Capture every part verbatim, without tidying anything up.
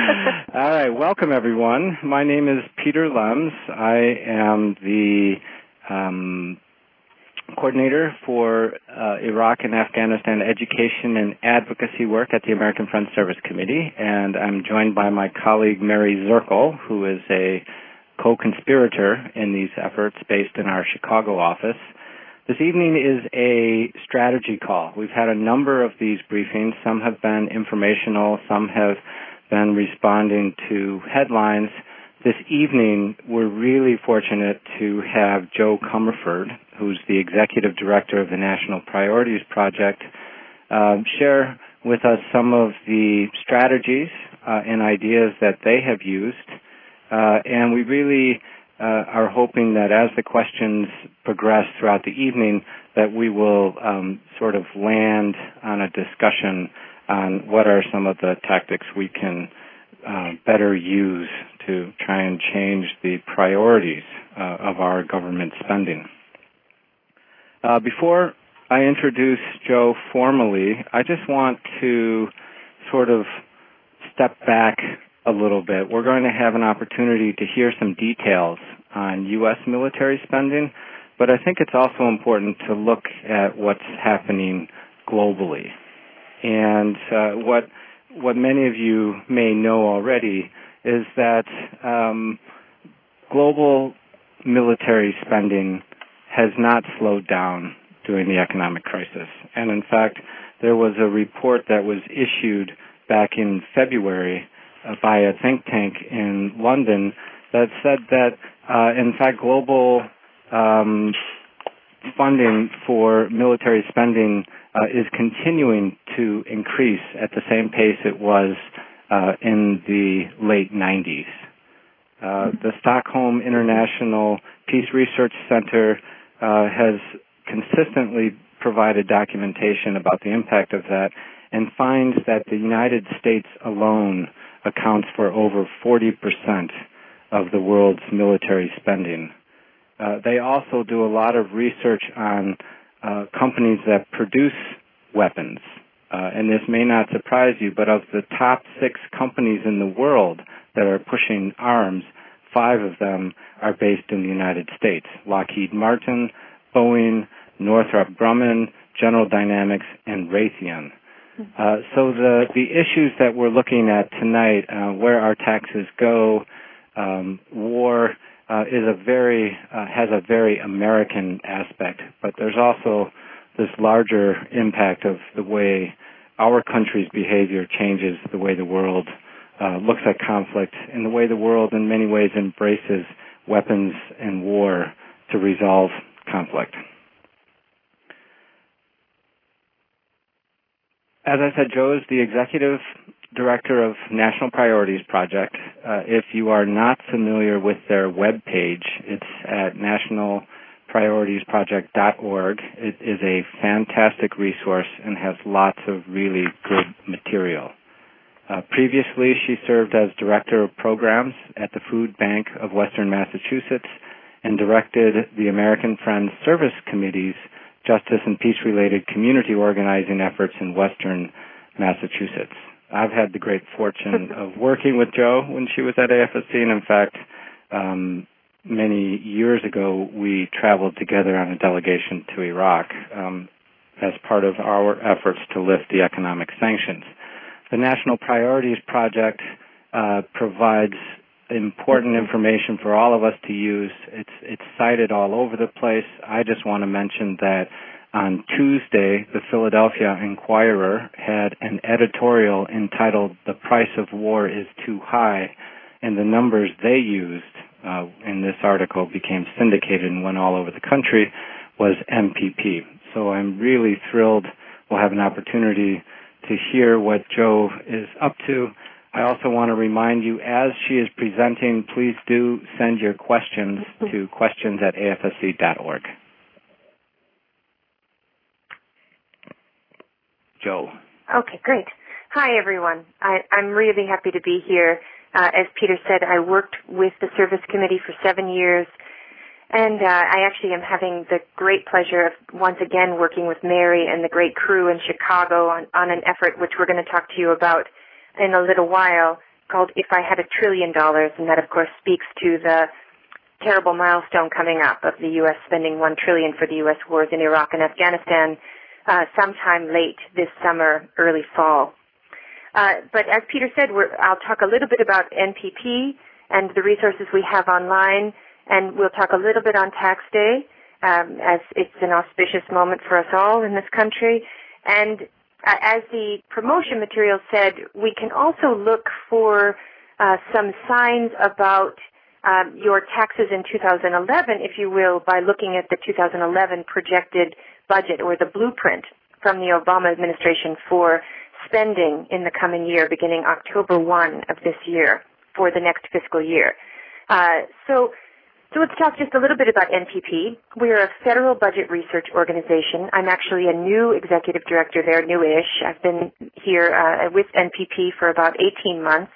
All right, welcome everyone. My name is Peter Lems. I am the um, coordinator for uh, Iraq and Afghanistan education and advocacy work at the American Friends Service Committee, and I'm joined by my colleague Mary Zirkle, who is a co-conspirator in these efforts based in our Chicago office. This evening is a strategy call. We've had a number of these briefings. Some have been informational, some have been responding to headlines. This evening, we're really fortunate to have Joe Comerford, who's the Executive Director of the National Priorities Project, uh, share with us some of the strategies uh, and ideas that they have used. Uh, and we really uh, are hoping that as the questions progress throughout the evening, that we will um, sort of land on a discussion on what are some of the tactics we can uh, better use to try and change the priorities uh, of our government spending. Uh, before I introduce Joe formally, I just want to sort of step back a little bit. We're going to have an opportunity to hear some details on U S military spending, but I think it's also important to look at what's happening globally. And uh, what what many of you may know already is that um, global military spending has not slowed down during the economic crisis. And in fact, there was a report that was issued back in February uh, by a think tank in London that said that, uh, in fact, global um, funding for military spending uh, is continuing to increase at the same pace it was uh, in the late nineties. Uh, the Stockholm International Peace Research Center uh, has consistently provided documentation about the impact of that and finds that the United States alone accounts for over forty percent of the world's military spending. Uh, they also do a lot of research on uh, companies that produce weapons. Uh, and this may not surprise you, but of the top six companies in the world that are pushing arms, five of them are based in the United States: Lockheed Martin, Boeing, Northrop Grumman, General Dynamics, and Raytheon. Uh, so the, the issues that we're looking at tonight, uh, where our taxes go, um, war, uh, is a very uh, has a very American aspect, but there's also this larger impact of the way our country's behavior changes the way the world uh, looks at conflict and the way the world in many ways embraces weapons and war to resolve conflict. As I said, Joe is the Executive Director of National Priorities Project. Uh, if you are not familiar with their webpage, it's at national priorities project dot org. It is a fantastic resource and has lots of really good material. Uh, previously, she served as Director of Programs at the Food Bank of Western Massachusetts and directed the American Friends Service Committee's justice and peace-related community organizing efforts in Western Massachusetts. I've had the great fortune of working with Jo when she was at A F S C, and in fact, um, many years ago, we traveled together on a delegation to Iraq um, as part of our efforts to lift the economic sanctions. The National Priorities Project uh, provides important information for all of us to use. It's, it's cited all over the place. I just want to mention that on Tuesday, the Philadelphia Inquirer had an editorial entitled "The Price of War is Too High," and the numbers they used uh, in this article became syndicated and went all over the country was M P P. So I'm really thrilled we'll have an opportunity to hear what Jo is up to. I also want to remind you, as she is presenting, please do send your questions to questions at A F S C dot org. Jo. Okay, great. Hi, everyone. I, I'm really happy to be here. Uh, as Peter said, I worked with the Service Committee for seven years, and uh, I actually am having the great pleasure of once again working with Mary and the great crew in Chicago on, on an effort which we're going to talk to you about in a little while called If I Had a Trillion Dollars, and that, of course, speaks to the terrible milestone coming up of the U S spending one trillion dollars for the U S wars in Iraq and Afghanistan uh, sometime late this summer, early fall. Uh, but as Peter said, we're, I'll talk a little bit about N P P and the resources we have online, and we'll talk a little bit on tax day, um, as it's an auspicious moment for us all in this country. And uh, as the promotion material said, we can also look for uh, some signs about Um, your taxes in two thousand eleven, if you will, by looking at the two thousand eleven projected budget or the blueprint from the Obama administration for spending in the coming year, beginning October first of this year for the next fiscal year. Uh, so, so let's talk just a little bit about N P P. We are a federal budget research organization. I'm actually a new executive director there, newish. I've been here uh, with N P P for about eighteen months.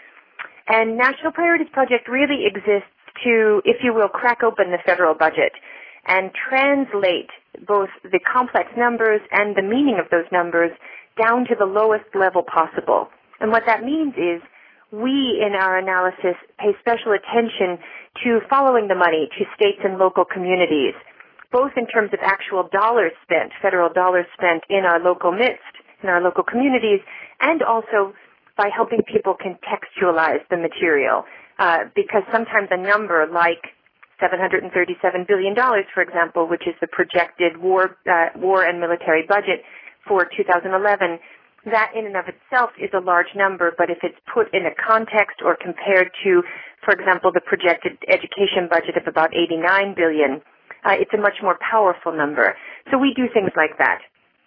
And National Priorities Project really exists to, if you will, crack open the federal budget and translate both the complex numbers and the meaning of those numbers down to the lowest level possible. And what that means is we, in our analysis, pay special attention to following the money to states and local communities, both in terms of actual dollars spent, federal dollars spent in our local midst, in our local communities, and also by helping people contextualize the material, uh, because sometimes a number like seven hundred thirty-seven billion dollars, for example, which is the projected war, uh, war and military budget for two thousand eleven, that in and of itself is a large number, but if it's put in a context or compared to, for example, the projected education budget of about eighty-nine billion dollars, uh, it's a much more powerful number. So we do things like that.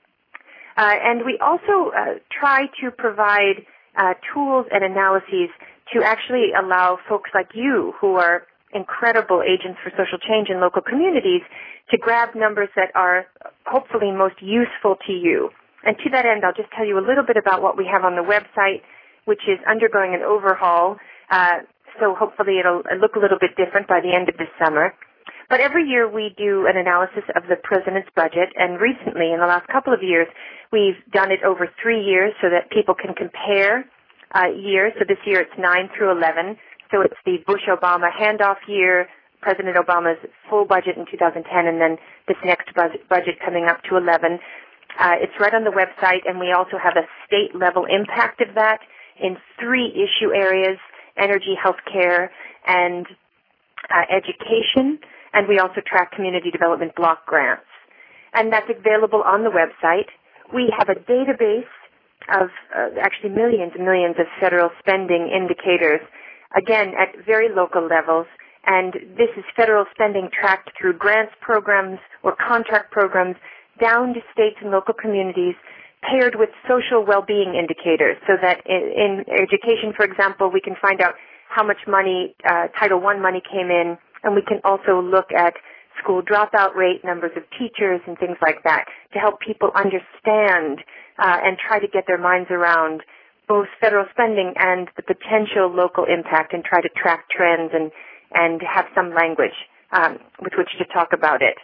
Uh, and we also uh, try to provide Uh, tools and analyses to actually allow folks like you, who are incredible agents for social change in local communities, to grab numbers that are hopefully most useful to you. And to that end, I'll just tell you a little bit about what we have on the website, which is undergoing an overhaul, uh, so hopefully it'll look a little bit different by the end of this summer. But every year we do an analysis of the President's budget, and recently, in the last couple of years, we've done it over three years so that people can compare uh, years. So this year it's nine through eleven. So it's the Bush-Obama handoff year, President Obama's full budget in two thousand ten, and then this next budget, budget coming up to eleven. Uh, it's right on the website, and we also have a state-level impact of that in three issue areas: energy, healthcare, and uh, education. And we also track community development block grants. And that's available on the website. We have a database of uh, actually millions and millions of federal spending indicators, again, at very local levels. And this is federal spending tracked through grants programs or contract programs down to states and local communities, paired with social well-being indicators, so that in, in education, for example, we can find out how much money, uh, Title one money came in, and we can also look at school dropout rate, numbers of teachers, and things like that to help people understand uh, and try to get their minds around both federal spending and the potential local impact, and try to track trends and, and have some language um, with which to talk about it.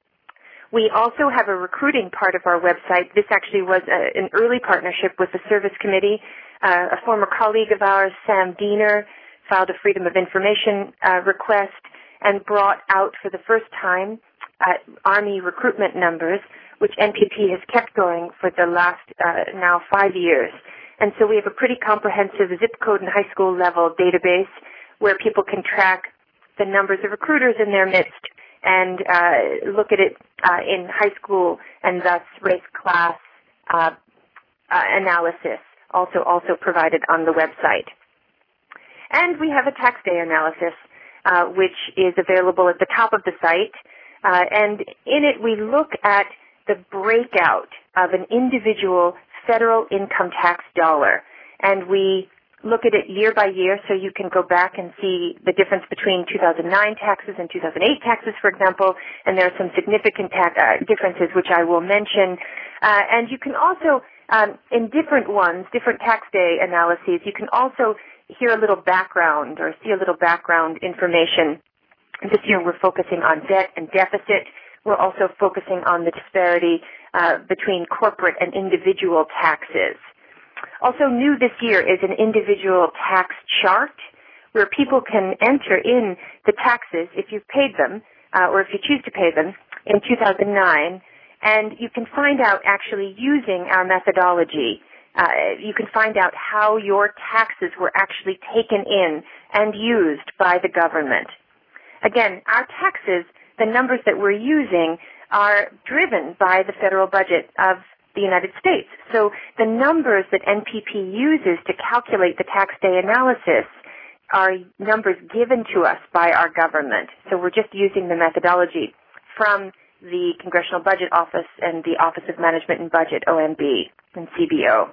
We also have a recruiting part of our website. This actually was a, an early partnership with the Service Committee. Uh, a former colleague of ours, Sam Diener, filed a Freedom of Information uh, request and brought out for the first time uh, Army recruitment numbers, which N P P has kept going for the last uh, now five years. And so we have a pretty comprehensive zip code and high school level database where people can track the numbers of recruiters in their midst and uh, look at it uh, in high school, and thus race class uh, uh, analysis also also provided on the website. And we have a tax day analysis, uh, which is available at the top of the site. Uh, and in it, we look at the breakout of an individual federal income tax dollar. And we look at it year by year, so you can go back and see the difference between two thousand nine taxes and two thousand eight taxes, for example. And there are some significant tax, uh, differences, which I will mention. Uh, and you can also, um, in different ones, different tax day analyses, you can also hear a little background or see a little background information. This year we're focusing on debt and deficit. We're also focusing on the disparity uh, between corporate and individual taxes. Also new this year is an individual tax chart where people can enter in the taxes if you've paid them uh, or if you choose to pay them in two thousand nine, and you can find out actually using our methodology. Uh, you can find out how your taxes were actually taken in and used by the government. Again, our taxes, the numbers that we're using, are driven by the federal budget of the United States. So the numbers that N P P uses to calculate the tax day analysis are numbers given to us by our government. So we're just using the methodology from the Congressional Budget Office and the Office of Management and Budget, O M B, and C B O.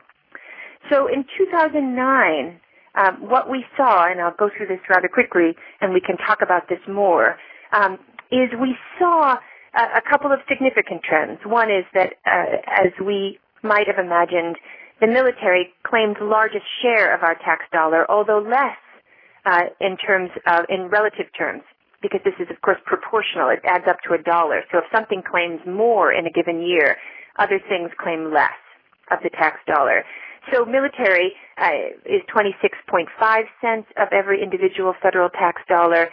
So in two thousand nine, um, what we saw, and I'll go through this rather quickly, and we can talk about this more, um, is we saw a, a couple of significant trends. One is that, uh, as we might have imagined, the military claimed the largest share of our tax dollar, although less uh, in terms of, in relative terms, because this is, of course, proportional. It adds up to a dollar. So if something claims more in a given year, other things claim less of the tax dollar. So military uh, is twenty-six point five cents of every individual federal tax dollar,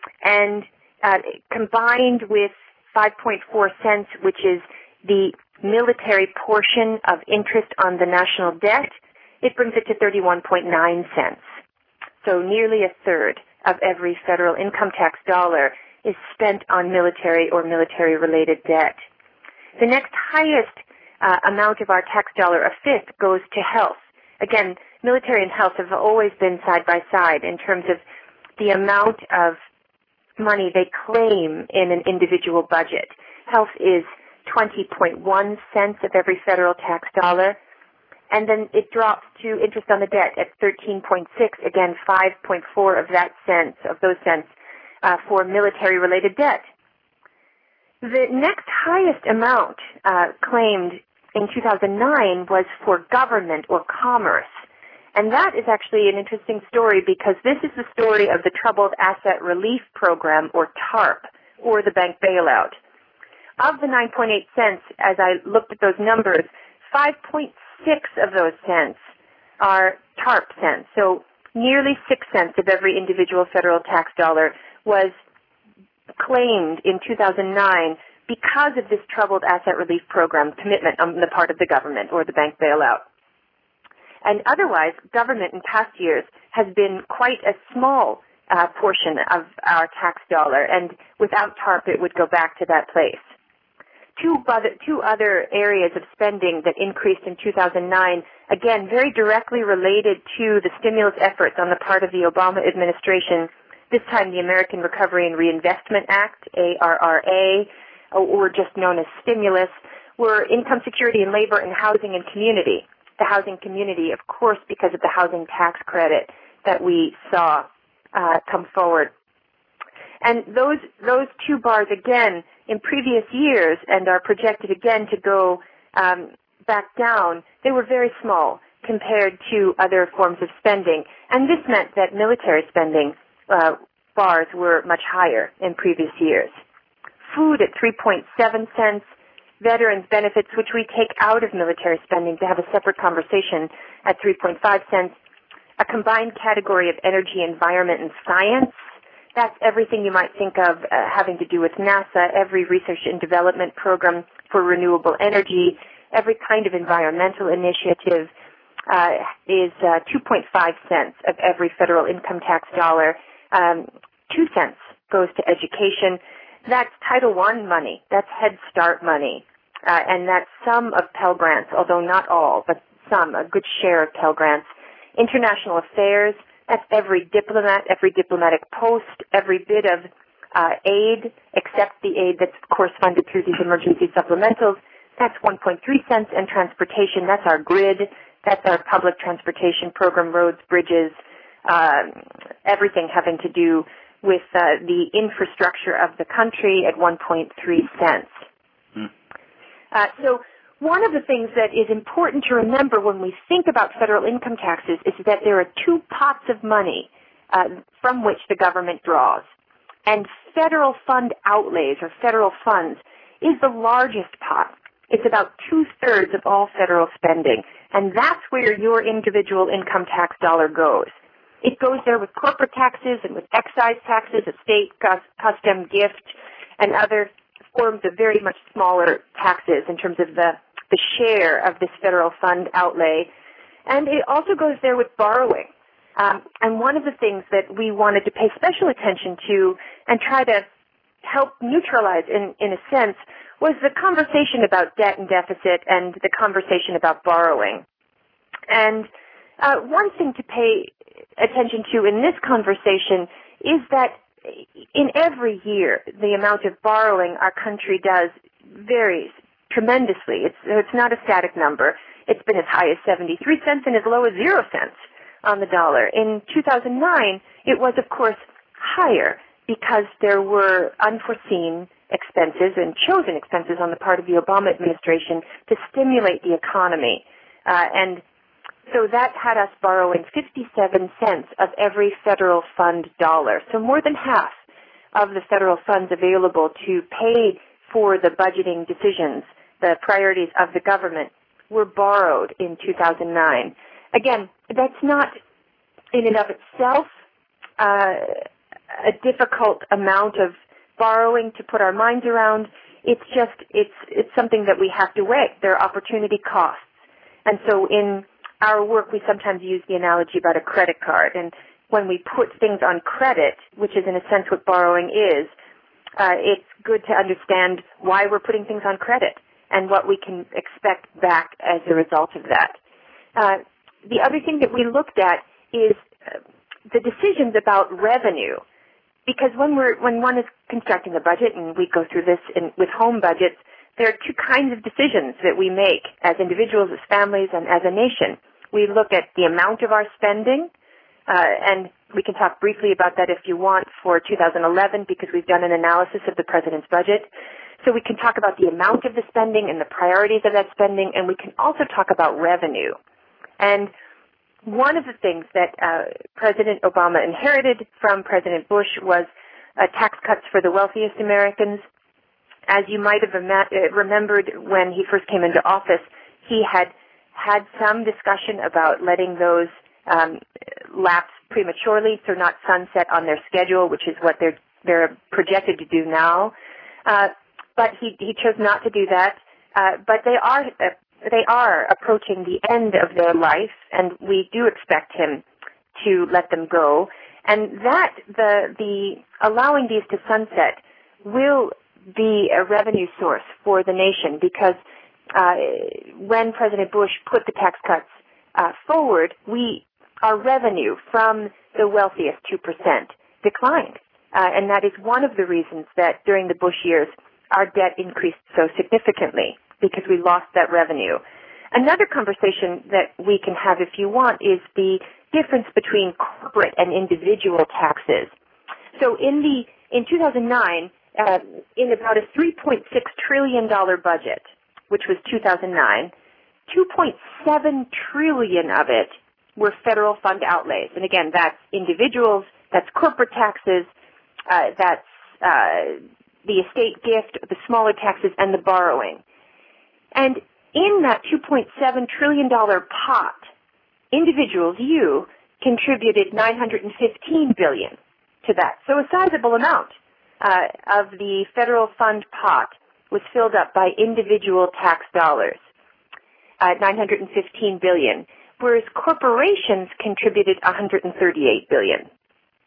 and uh, combined with five point four cents, which is the military portion of interest on the national debt, it brings it to thirty-one point nine cents. So nearly a third of every federal income tax dollar is spent on military or military-related debt. The next highest Uh, amount of our tax dollar, a fifth, goes to health. Again, military and health have always been side by side in terms of the amount of money they claim in an individual budget. Health is twenty point one cents of every federal tax dollar, and then it drops to interest on the debt at thirteen point six, again, five point four of that cents, of those cents, uh, for military-related debt. The next highest amount uh, claimed in two thousand nine was for government or commerce. And that is actually an interesting story because this is the story of the Troubled Asset Relief Program, or TARP, or the bank bailout. Of the nine point eight cents, as I looked at those numbers, five point six of those cents are TARP cents. So nearly six cents of every individual federal tax dollar was claimed in two thousand nine because of this Troubled Asset Relief Program commitment on the part of the government or the bank bailout. And otherwise, government in past years has been quite a small uh, portion of our tax dollar, and without TARP it would go back to that place. Two other, two other areas of spending that increased in two thousand nine, again, very directly related to the stimulus efforts on the part of the Obama administration, this time the American Recovery and Reinvestment Act, A R R A, or just known as stimulus, were income security and labor and housing and community. The housing community, of course, because of the housing tax credit that we saw uh, come forward. And those those two bars, again, in previous years and are projected again to go um, back down, they were very small compared to other forms of spending. And this meant that military spending uh, bars were much higher in previous years. Food at three point seven cents, veterans benefits, which we take out of military spending to have a separate conversation, at three point five cents, a combined category of energy, environment, and science. That's everything you might think of uh, having to do with NASA, every research and development program for renewable energy, every kind of environmental initiative uh, is uh, two point five cents of every federal income tax dollar. Um, two cents goes to education. That's Title one money. That's Head Start money. Uh, and that's some of Pell Grants, although not all, but some, a good share of Pell Grants. International affairs, that's every diplomat, every diplomatic post, every bit of uh, aid, except the aid that's, of course, funded through these emergency supplementals. That's one point three cents. And transportation, that's our grid. That's our public transportation program, roads, bridges, um, everything having to do with uh, the infrastructure of the country at one point three cents. Hmm. Uh, so one of the things that is important to remember when we think about federal income taxes is that there are two pots of money uh, from which the government draws. And federal fund outlays, or federal funds, is the largest pot. It's about two-thirds of all federal spending, and that's where your individual income tax dollar goes. It goes there with corporate taxes and with excise taxes, estate, custom, gift, and other forms of very much smaller taxes in terms of the, the share of this federal fund outlay. And it also goes there with borrowing. Um, and one of the things that we wanted to pay special attention to and try to help neutralize, in, in a sense, was the conversation about debt and deficit and the conversation about borrowing. And uh, one thing to pay attention to in this conversation is that in every year, the amount of borrowing our country does varies tremendously. It's, it's not a static number. It's been as high as seventy-three cents and as low as zero cents on the dollar. In two thousand nine, it was, of course, higher because there were unforeseen expenses and chosen expenses on the part of the Obama administration to stimulate the economy. Uh, and so that had us borrowing fifty-seven cents of every federal fund dollar. So more than half of the federal funds available to pay for the budgeting decisions, the priorities of the government, were borrowed in two thousand nine. Again, that's not in and of itself uh, a difficult amount of borrowing to put our minds around. It's just, it's, it's something that we have to weigh. There are opportunity costs. And so in our work, we sometimes use the analogy about a credit card. And when we put things on credit, which is in a sense what borrowing is, uh, it's good to understand why we're putting things on credit and what we can expect back as a result of that. Uh, the other thing that we looked at is uh, the decisions about revenue. Because when we're when one is constructing a budget, and we go through this in, with home budgets, there are two kinds of decisions that we make as individuals, as families, and as a nation. We look at the amount of our spending, uh, and we can talk briefly about that if you want for two thousand eleven, because we've done an analysis of the president's budget. So we can talk about the amount of the spending and the priorities of that spending, and we can also talk about revenue. And one of the things that uh, President Obama inherited from President Bush was uh, tax cuts for the wealthiest Americans. As you might have remembered when he first came into office, he had had some discussion about letting those um, lapse prematurely, so not sunset on their schedule, which is what they're they're projected to do now. Uh, but he he chose not to do that. Uh, but they are uh, they are approaching the end of their life, and we do expect him to let them go. And that the the allowing these to sunset will be a revenue source for the nation, because uh, when President Bush put the tax cuts uh, forward, we our revenue from the wealthiest two percent declined. Uh, and that is one of the reasons that during the Bush years, our debt increased so significantly, because we lost that revenue. Another conversation that we can have, if you want, is the difference between corporate and individual taxes. So in the in two thousand nine, uh, in about a three point six trillion dollars budget, which was two thousand nine, two point seven trillion dollars of it were federal fund outlays. And again, that's individuals, that's corporate taxes, uh, that's uh, the estate gift, the smaller taxes, and the borrowing. And in that two point seven trillion dollars pot, individuals, you, contributed nine hundred fifteen billion dollars to that. So a sizable amount uh, of the federal fund pot was filled up by individual tax dollars, uh, nine hundred fifteen billion dollars, whereas corporations contributed one hundred thirty-eight billion dollars.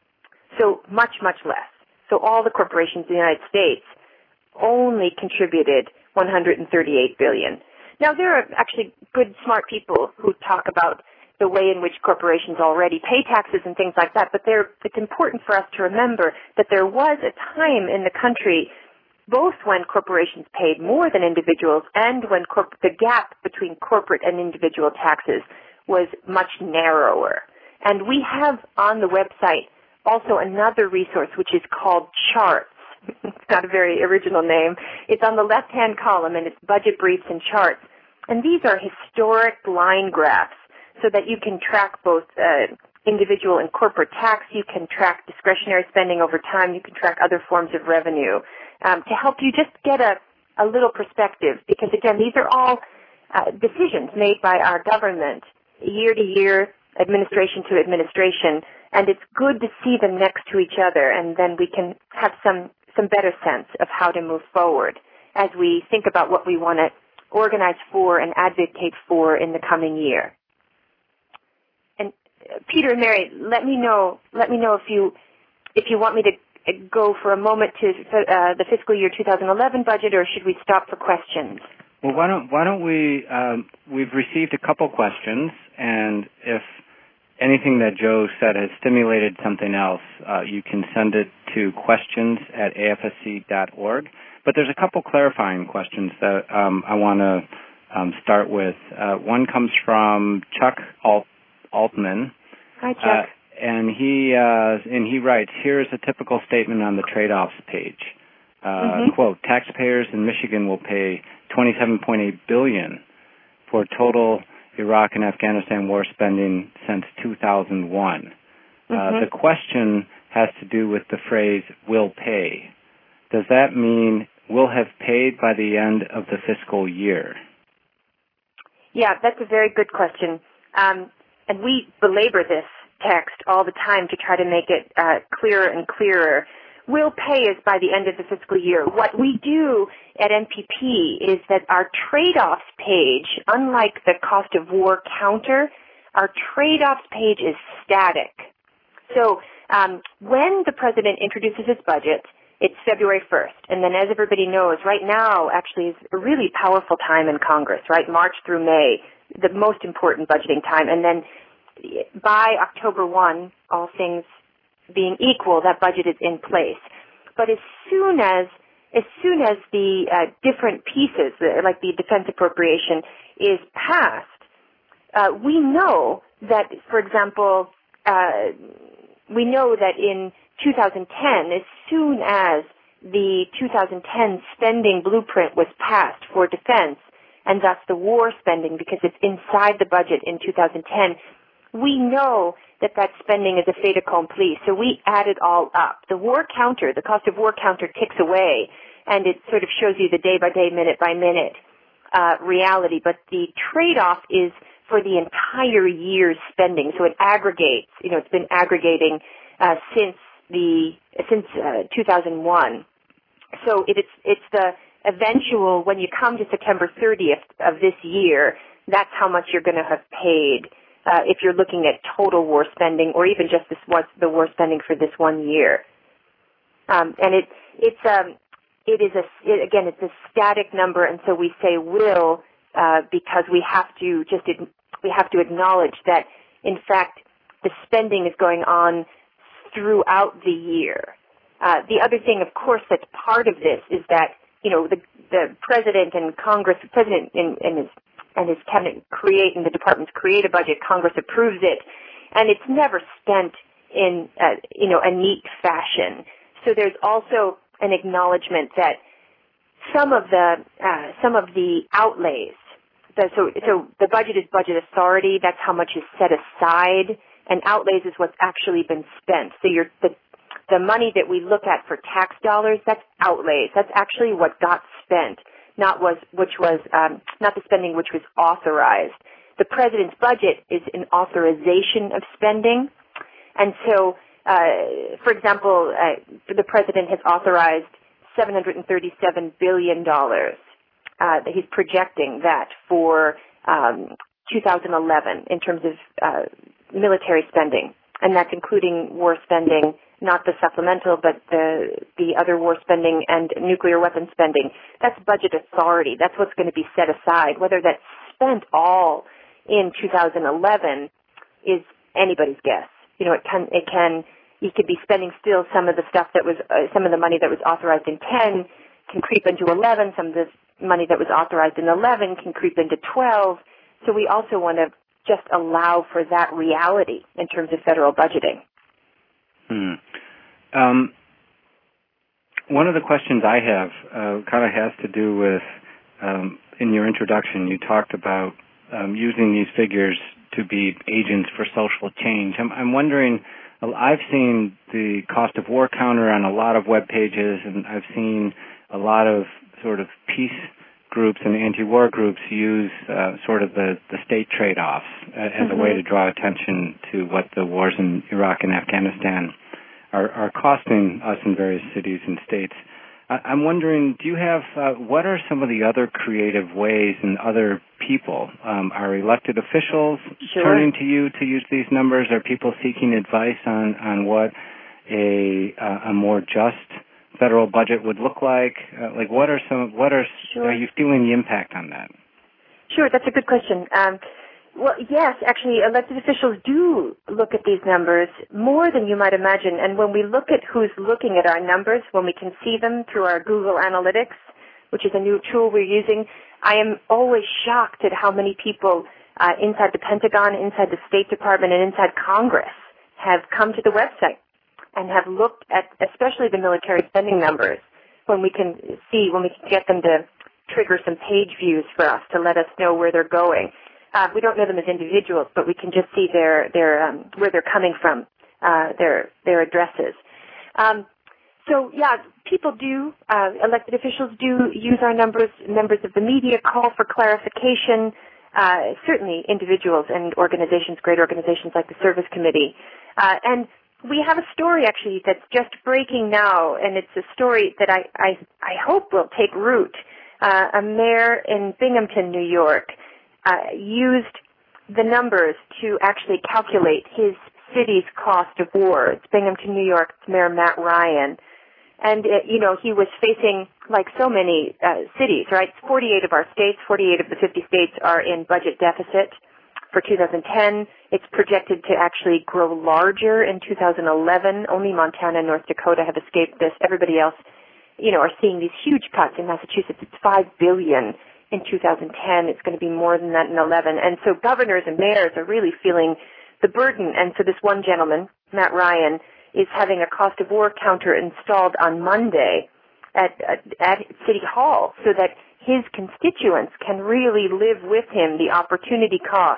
So much, much less. So all the corporations in the United States only contributed one hundred thirty-eight billion dollars. Now, there are actually good, smart people who talk about the way in which corporations already pay taxes and things like that, but there, it's important for us to remember that there was a time in the country both when corporations paid more than individuals and when corp- the gap between corporate and individual taxes was much narrower. And we have on the website also another resource which is called Charts. It's not a very original name. It's on the left-hand column, and it's budget briefs and charts. And these are historic line graphs so that you can track both uh, individual and corporate tax. You can track discretionary spending over time. You can track other forms of revenue um, to help you just get a, a little perspective, because again, these are all uh, decisions made by our government year to year, administration to administration, and it's good to see them next to each other, and then we can have some, some better sense of how to move forward as we think about what we want to organize for and advocate for in the coming year. And uh, Peter and Mary, let me know, let me know if you, if you want me to go for a moment to uh, the fiscal year two thousand eleven budget, or should we stop for questions? Well, why don't why don't we? Um, we've received a couple questions, and if anything that Joe said has stimulated something else, uh, you can send it to questions at a f s c dot org. But there's a couple clarifying questions that um, I want to um, start with. Uh, one comes from Chuck Alt- Altman. Hi, Chuck. Uh, And he uh, and he writes, here is a typical statement on the trade-offs page. Uh, mm-hmm. Quote, taxpayers in Michigan will pay twenty-seven point eight billion dollars for total Iraq and Afghanistan war spending since two thousand one. Mm-hmm. Uh, the question has to do with the phrase, will pay. Does that mean will have paid by the end of the fiscal year? Yeah, that's a very good question. Um, and we belabor this text all the time to try to make it uh, clearer and clearer. Will pay is by the end of the fiscal year. What we do at N P P is that our trade-offs page, unlike the cost of war counter, our trade-offs page is static. So um, when the president introduces his budget, it's February first. And then as everybody knows, right now actually is a really powerful time in Congress, right? March through May, the most important budgeting time. And then by October first, all things being equal, that budget is in place. But as soon as as soon as the uh, different pieces, like the defense appropriation, is passed, uh, we know that, for example, uh, we know that in two thousand ten, as soon as the two thousand ten spending blueprint was passed for defense, and thus the war spending, because it's inside the budget in two thousand ten, we know that that spending is a fait accompli, so we add it all up. The war counter, the cost of war counter ticks away, and it sort of shows you the day-by-day, minute-by-minute uh, reality, but the trade-off is for the entire year's spending, so it aggregates, you know, it's been aggregating uh, since the, since uh, two thousand one. So it, it's, it's the eventual, when you come to September thirtieth of this year, that's how much you're going to have paid. Uh, if you're looking at total war spending, or even just this was the war spending for this one year, um, and it it's um, it is a it, again it's a static number, and so we say will uh, because we have to just we have to acknowledge that in fact the spending is going on throughout the year. Uh, the other thing, of course, that's part of this is that you know the the president and Congress, the president and, and his and his cabinet create, and the departments create a budget, Congress approves it, and it's never spent in, uh, you know, a neat fashion. So there's also an acknowledgement that some of the, uh, some of the outlays, the, so, so the budget is budget authority, that's how much is set aside, and outlays is what's actually been spent. So you're, the, the money that we look at for tax dollars, that's outlays, that's actually what got spent. Not was, which was um, not the spending which was authorized. The president's budget is an authorization of spending, and so, uh, for example, uh, the president has authorized seven hundred thirty-seven billion dollars. Uh, he's projecting that for um, two thousand eleven in terms of uh, military spending, and that's including war spending. Not the supplemental, but the the other war spending and nuclear weapon spending. That's budget authority. That's what's going to be set aside. Whether that's spent all in two thousand eleven is anybody's guess. You know, it can it can you could be spending still some of the stuff that was uh, some of the money that was authorized in ten can creep into eleven. Some of the money that was authorized in eleven can creep into twelve. So we also want to just allow for that reality in terms of federal budgeting. Hmm. Um, one of the questions I have uh, kind of has to do with, um, in your introduction, you talked about um, using these figures to be agents for social change. I'm, I'm wondering, I've seen the cost of war counter on a lot of web pages, and I've seen a lot of sort of peace groups and anti-war groups use uh, sort of the, the state trade-offs as mm-hmm. a way to draw attention to what the wars in Iraq and Afghanistan are, are costing us in various cities and states. I, I'm wondering, do you have, uh, what are some of the other creative ways and other people? Um, are elected officials sure. turning to you to use these numbers? Are people seeking advice on, on what a, uh, a more just federal budget would look like? Uh, like, what are some? What are sure. are you feeling the impact on that? Sure, that's a good question. Um, well, yes, actually, elected officials do look at these numbers more than you might imagine. And when we look at who's looking at our numbers, when we can see them through our Google Analytics, which is a new tool we're using, I am always shocked at how many people uh, inside the Pentagon, inside the State Department, and inside Congress have come to the website and have looked at especially the military spending numbers when we can see, when we can get them to trigger some page views for us to let us know where they're going. Uh, we don't know them as individuals, but we can just see their, their, um, where they're coming from, uh, their, their addresses. Um, so, yeah, people do, uh, elected officials do use our numbers. Members of the media call for clarification. Uh, certainly individuals and organizations, great organizations like the Service Committee. Uh, and we have a story, actually, that's just breaking now, and it's a story that I, I, I hope will take root. Uh, a mayor in Binghamton, New York, uh, used the numbers to actually calculate his city's cost of war. It's Binghamton, New York. It's Mayor Matt Ryan. And, it, you know, he was facing, like so many uh, cities, right? forty-eight of our states, forty-eight of the fifty states are in budget deficit. For two thousand ten, it's projected to actually grow larger in two thousand eleven. Only Montana and North Dakota have escaped this. Everybody else, you know, are seeing these huge cuts. In Massachusetts, it's five billion dollars in two thousand ten. It's going to be more than that in eleven. And so governors and mayors are really feeling the burden. And so this one gentleman, Matt Ryan, is having a cost of war counter installed on Monday at, at, at City Hall so that his constituents can really live with him the opportunity costs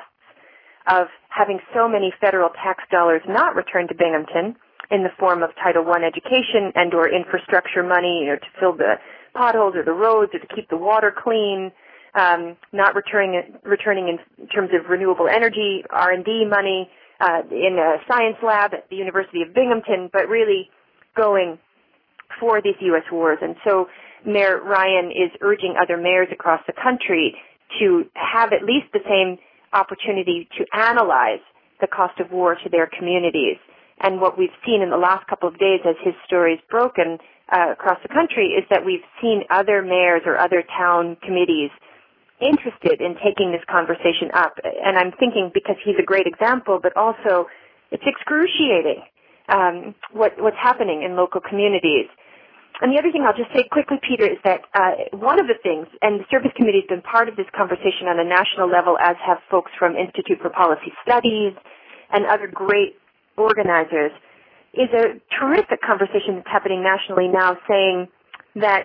of having so many federal tax dollars not returned to Binghamton in the form of Title one education and or infrastructure money, you know, to fill the potholes or the roads or to keep the water clean, um, not returning returning in terms of renewable energy, R and D money uh, in a science lab at the University of Binghamton, but really going for these U S wars. And so Mayor Ryan is urging other mayors across the country to have at least the same opportunity to analyze the cost of war to their communities. And what we've seen in the last couple of days as his story's broken uh, across the country is that we've seen other mayors or other town committees interested in taking this conversation up. And I'm thinking because he's a great example, but also it's excruciating um, what, what's happening in local communities. And the other thing I'll just say quickly, Peter, is that uh, one of the things, and the Service Committee has been part of this conversation on a national level, as have folks from Institute for Policy Studies and other great organizers, is a terrific conversation that's happening nationally now saying that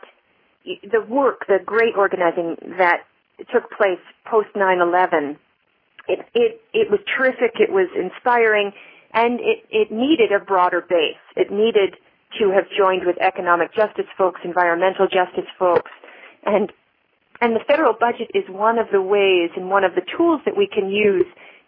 the work, the great organizing that took place post nine eleven, it, it, it was terrific, it was inspiring, and it, it needed a broader base. It needed to have joined with economic justice folks, environmental justice folks, and and the federal budget is one of the ways and one of the tools that we can use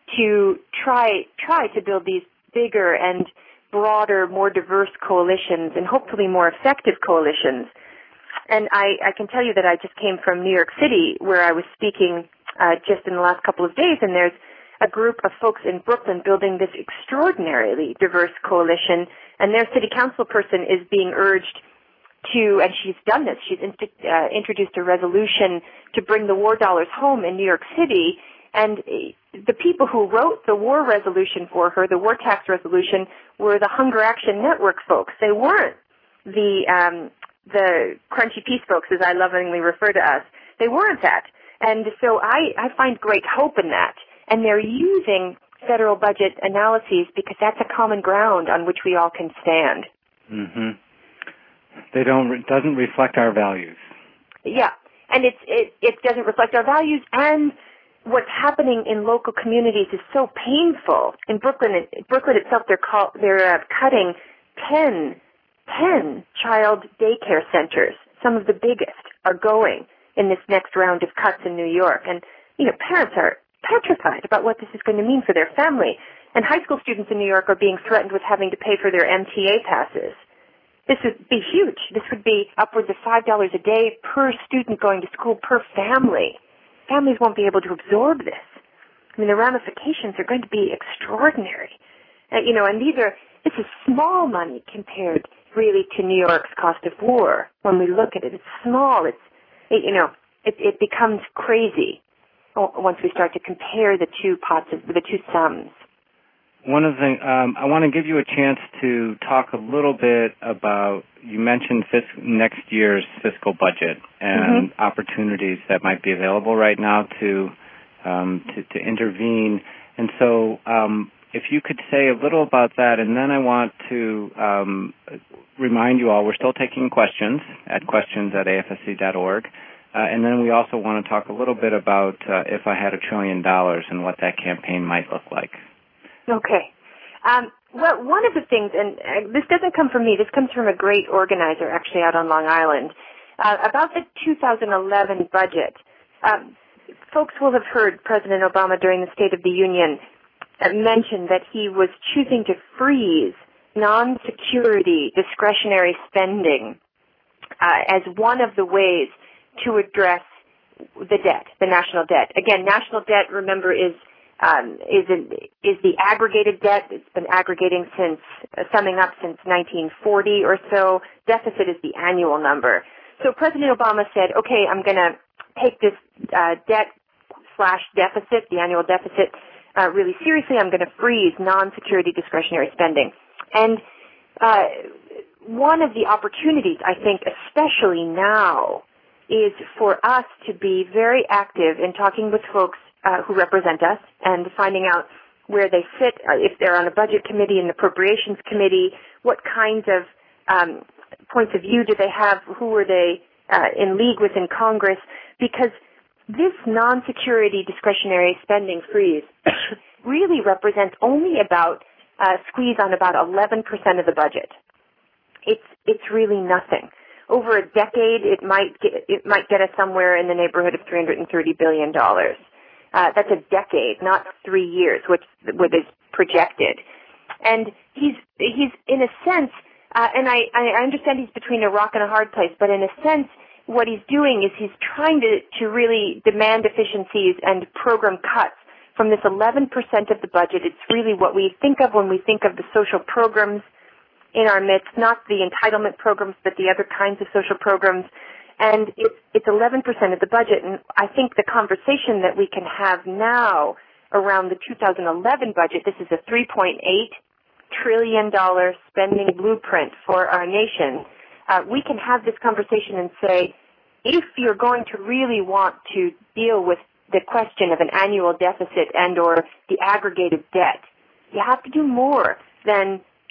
to try try to build these bigger and broader, more diverse coalitions and hopefully more effective coalitions. And I, I can tell you that I just came from New York City where I was speaking uh, just in the last couple of days, and there's a group of folks in Brooklyn building this extraordinarily diverse coalition, and their city council person is being urged to, and she's done this, she's inst- uh, introduced a resolution to bring the war dollars home in New York City, and the people who wrote the war resolution for her, the war tax resolution, were the Hunger Action Network folks. They weren't the um, the Crunchy Peace folks, as I lovingly refer to us. They weren't that. And so I, I find great hope in that. And they're using federal budget analyses because that's a common ground on which we all can stand. Mm-hmm. They don't. It doesn't reflect our values. Yeah, and it's, it it doesn't reflect our values, and what's happening in local communities is so painful. In Brooklyn, Brooklyn itself, they're call, they're uh, cutting ten, ten child daycare centers, some of the biggest, are going in this next round of cuts in New York. And, you know, parents are petrified about what this is going to mean for their family. And high school students in New York are being threatened with having to pay for their M T A passes. This would be huge. This would be upwards of five dollars a day per student going to school per family. Families won't be able to absorb this. I mean, the ramifications are going to be extraordinary. Uh, you know, and these are, this is small money compared really to New York's cost of war. When we look at it, it's small. It's, it, you know, it, it becomes crazy once we start to compare the two pots of, the two sums. One of the things, um, I want to give you a chance to talk a little bit about, you mentioned fis- next year's fiscal budget and mm-hmm. opportunities that might be available right now to um, to, to intervene. And so um, if you could say a little about that, and then I want to um, remind you all, we're still taking questions at questions at A F S C dot org. Uh, and then we also want to talk a little bit about uh, If I Had a Trillion Dollars and what that campaign might look like. Okay. Um, well, one of the things, and uh, this doesn't come from me, this comes from a great organizer actually out on Long Island, uh, about the two thousand eleven budget. Um, folks will have heard President Obama during the State of the Union uh, mention that he was choosing to freeze non-security discretionary spending uh, as one of the ways to address the debt, the national debt. Again, national debt, remember, is Um, is in, is the aggregated debt. It's been aggregating since, uh, summing up since nineteen forty or so. Deficit is the annual number. So President Obama said, okay, I'm going to take this uh, debt slash deficit, the annual deficit, uh, really seriously. I'm going to freeze non-security discretionary spending. And uh, one of the opportunities, I think, especially now, is for us to be very active in talking with folks Uh, who represent us and finding out where they sit, uh, if they're on a budget committee, an appropriations committee, what kinds of um, points of view do they have, who are they uh, in league with in Congress, because this non-security discretionary spending freeze really represents only about uh, squeeze on about eleven percent of the budget. It's it's really nothing. Over a decade, it might get, it might get us somewhere in the neighborhood of three hundred thirty billion dollars. Uh, that's a decade, not three years, which, which is projected. And he's, he's in a sense, uh, and I, I understand he's between a rock and a hard place, but in a sense, what he's doing is he's trying to, to really demand efficiencies and program cuts from this eleven percent of the budget. It's really what we think of when we think of the social programs in our midst, not the entitlement programs, but the other kinds of social programs. And it's, it's eleven percent of the budget. And I think the conversation that we can have now around the two thousand eleven budget, this is a three point eight trillion dollars spending blueprint for our nation. Uh, we can have this conversation and say, if you're going to really want to deal with the question of an annual deficit and or the aggregated debt, you have to do more than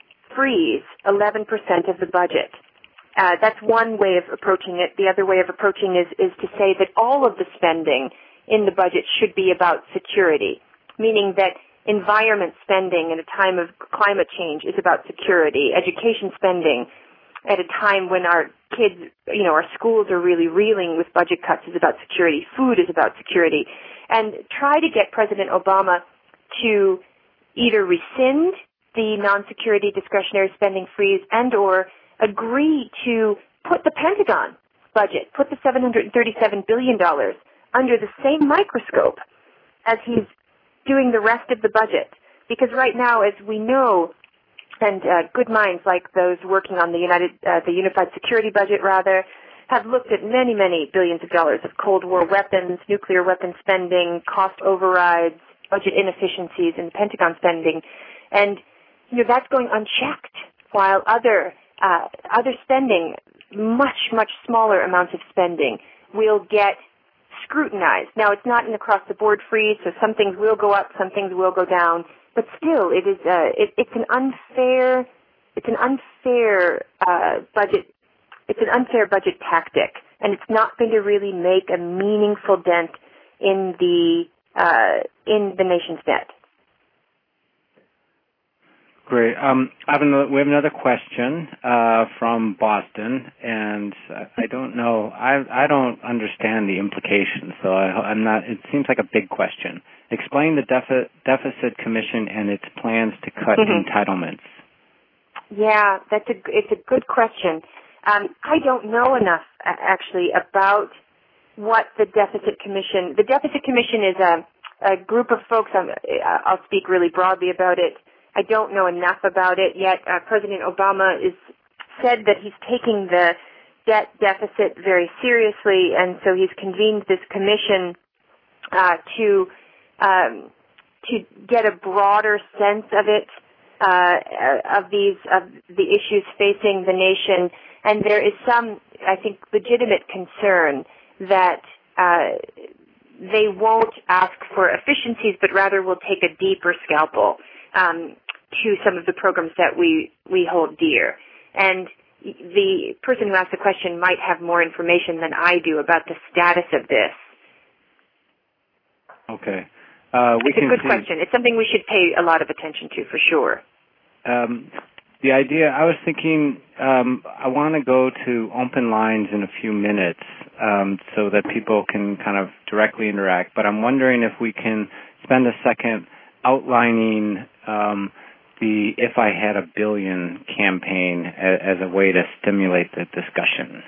freeze eleven percent of the budget. Uh, that's one way of approaching it. The other way of approaching is, is to say that all of the spending in the budget should be about security, meaning that environment spending at a time of climate change is about security. Education spending at a time when our kids, you know, our schools are really reeling with budget cuts is about security. Food is about security. And try to get President Obama to either rescind the non-security discretionary spending freeze and or agree to put the Pentagon budget, put the seven hundred thirty-seven billion dollars under the same microscope as he's doing the rest of the budget. Because right now, as we know, and uh, good minds like those working on the United, uh, the Unified Security Budget, rather, have looked at many, many billions of dollars of Cold War weapons, nuclear weapon spending, cost overrides, budget inefficiencies in the Pentagon spending. And, you know, that's going unchecked, while other Uh, other spending, much, much smaller amounts of spending, will get scrutinized. Now, it's not an across-the-board freeze, so some things will go up, some things will go down, but still, it is uh, it, it's an unfair, it's an unfair uh, budget, it's an unfair budget tactic, and it's not going to really make a meaningful dent in the uh, in the nation's debt. Great. Um, I have another, we have another question uh, from Boston, and I don't know. I I don't understand the implications, so I, I'm not. It seems like a big question. Explain the defi- deficit commission and its plans to cut mm-hmm. entitlements. Yeah, that's a it's a good question. Um, I don't know enough actually about what the deficit commission. The deficit commission is a a group of folks. I'm, I'll speak really broadly about it. I don't know enough about it yet. Uh, President Obama is said that he's taking the debt deficit very seriously, and so he's convened this commission uh, to um, to get a broader sense of it, uh, of these of the issues facing the nation. And there is some, I think, legitimate concern that uh, they won't ask for efficiencies, but rather will take a deeper scalpel Um, to some of the programs that we, we hold dear. And the person who asked the question might have more information than I do about the status of this. Okay. Uh, we it's can a good see, question. It's something we should pay a lot of attention to, for sure. Um, the idea, I was thinking, um, I want to go to open lines in a few minutes um, so that people can kind of directly interact. But I'm wondering if we can spend a second outlining um, the If I Had a Billion campaign as, as a way to stimulate the discussion.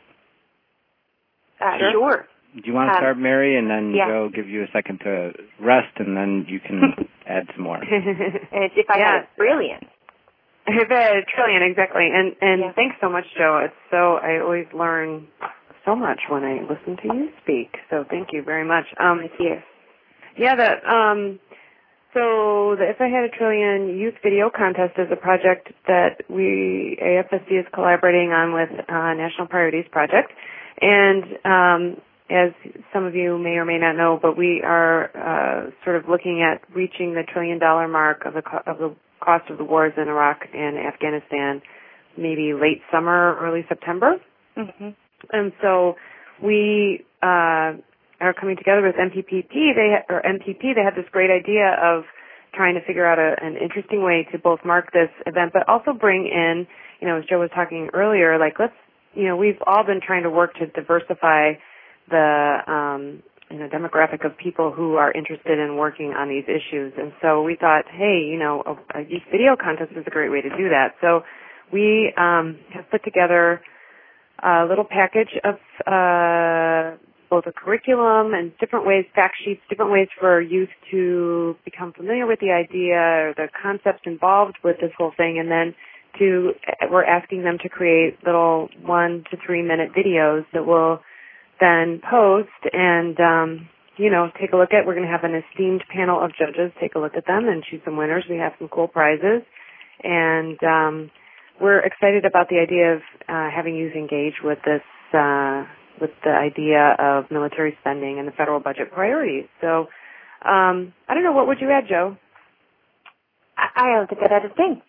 Uh, sure. sure. Do you want to start, um, Mary, and then yeah. Joe give you a second to rest, and then you can add some more? It's If I yeah. Had a Billion. If I Had a Trillion, exactly. And and yeah. thanks so much, Joe. It's so I always learn so much when I listen to you speak. So thank you very much. Um, Thank you. Yeah, that. Um, So the If I Had a Trillion Youth Video Contest is a project that we, A F S C, is collaborating on with uh, National Priorities Project. And um, as some of you may or may not know, but we are uh, sort of looking at reaching the trillion dollar mark of the, co- of the cost of the wars in Iraq and Afghanistan, maybe late summer, early September. Mm-hmm. And so we... Uh, are coming together with M P P P, they ha- or M P P, they had this great idea of trying to figure out a, an interesting way to both mark this event, but also bring in, you know, as Joe was talking earlier, like let's, you know, we've all been trying to work to diversify the, um, you know, demographic of people who are interested in working on these issues. And so we thought, hey, you know, a, a youth video contest is a great way to do that. So we um, have put together a little package of uh both a curriculum and different ways, fact sheets, different ways for youth to become familiar with the idea or the concepts involved with this whole thing. And then to, we're asking them to create little one to three minute videos that we'll then post and, um, you know, take a look at. We're going to have an esteemed panel of judges take a look at them and choose some winners. We have some cool prizes. And um, we're excited about the idea of uh, having youth engage with this uh with the idea of military spending and the federal budget priorities. So, um, I don't know, what would you add, Joe? I don't think I'd add a thing.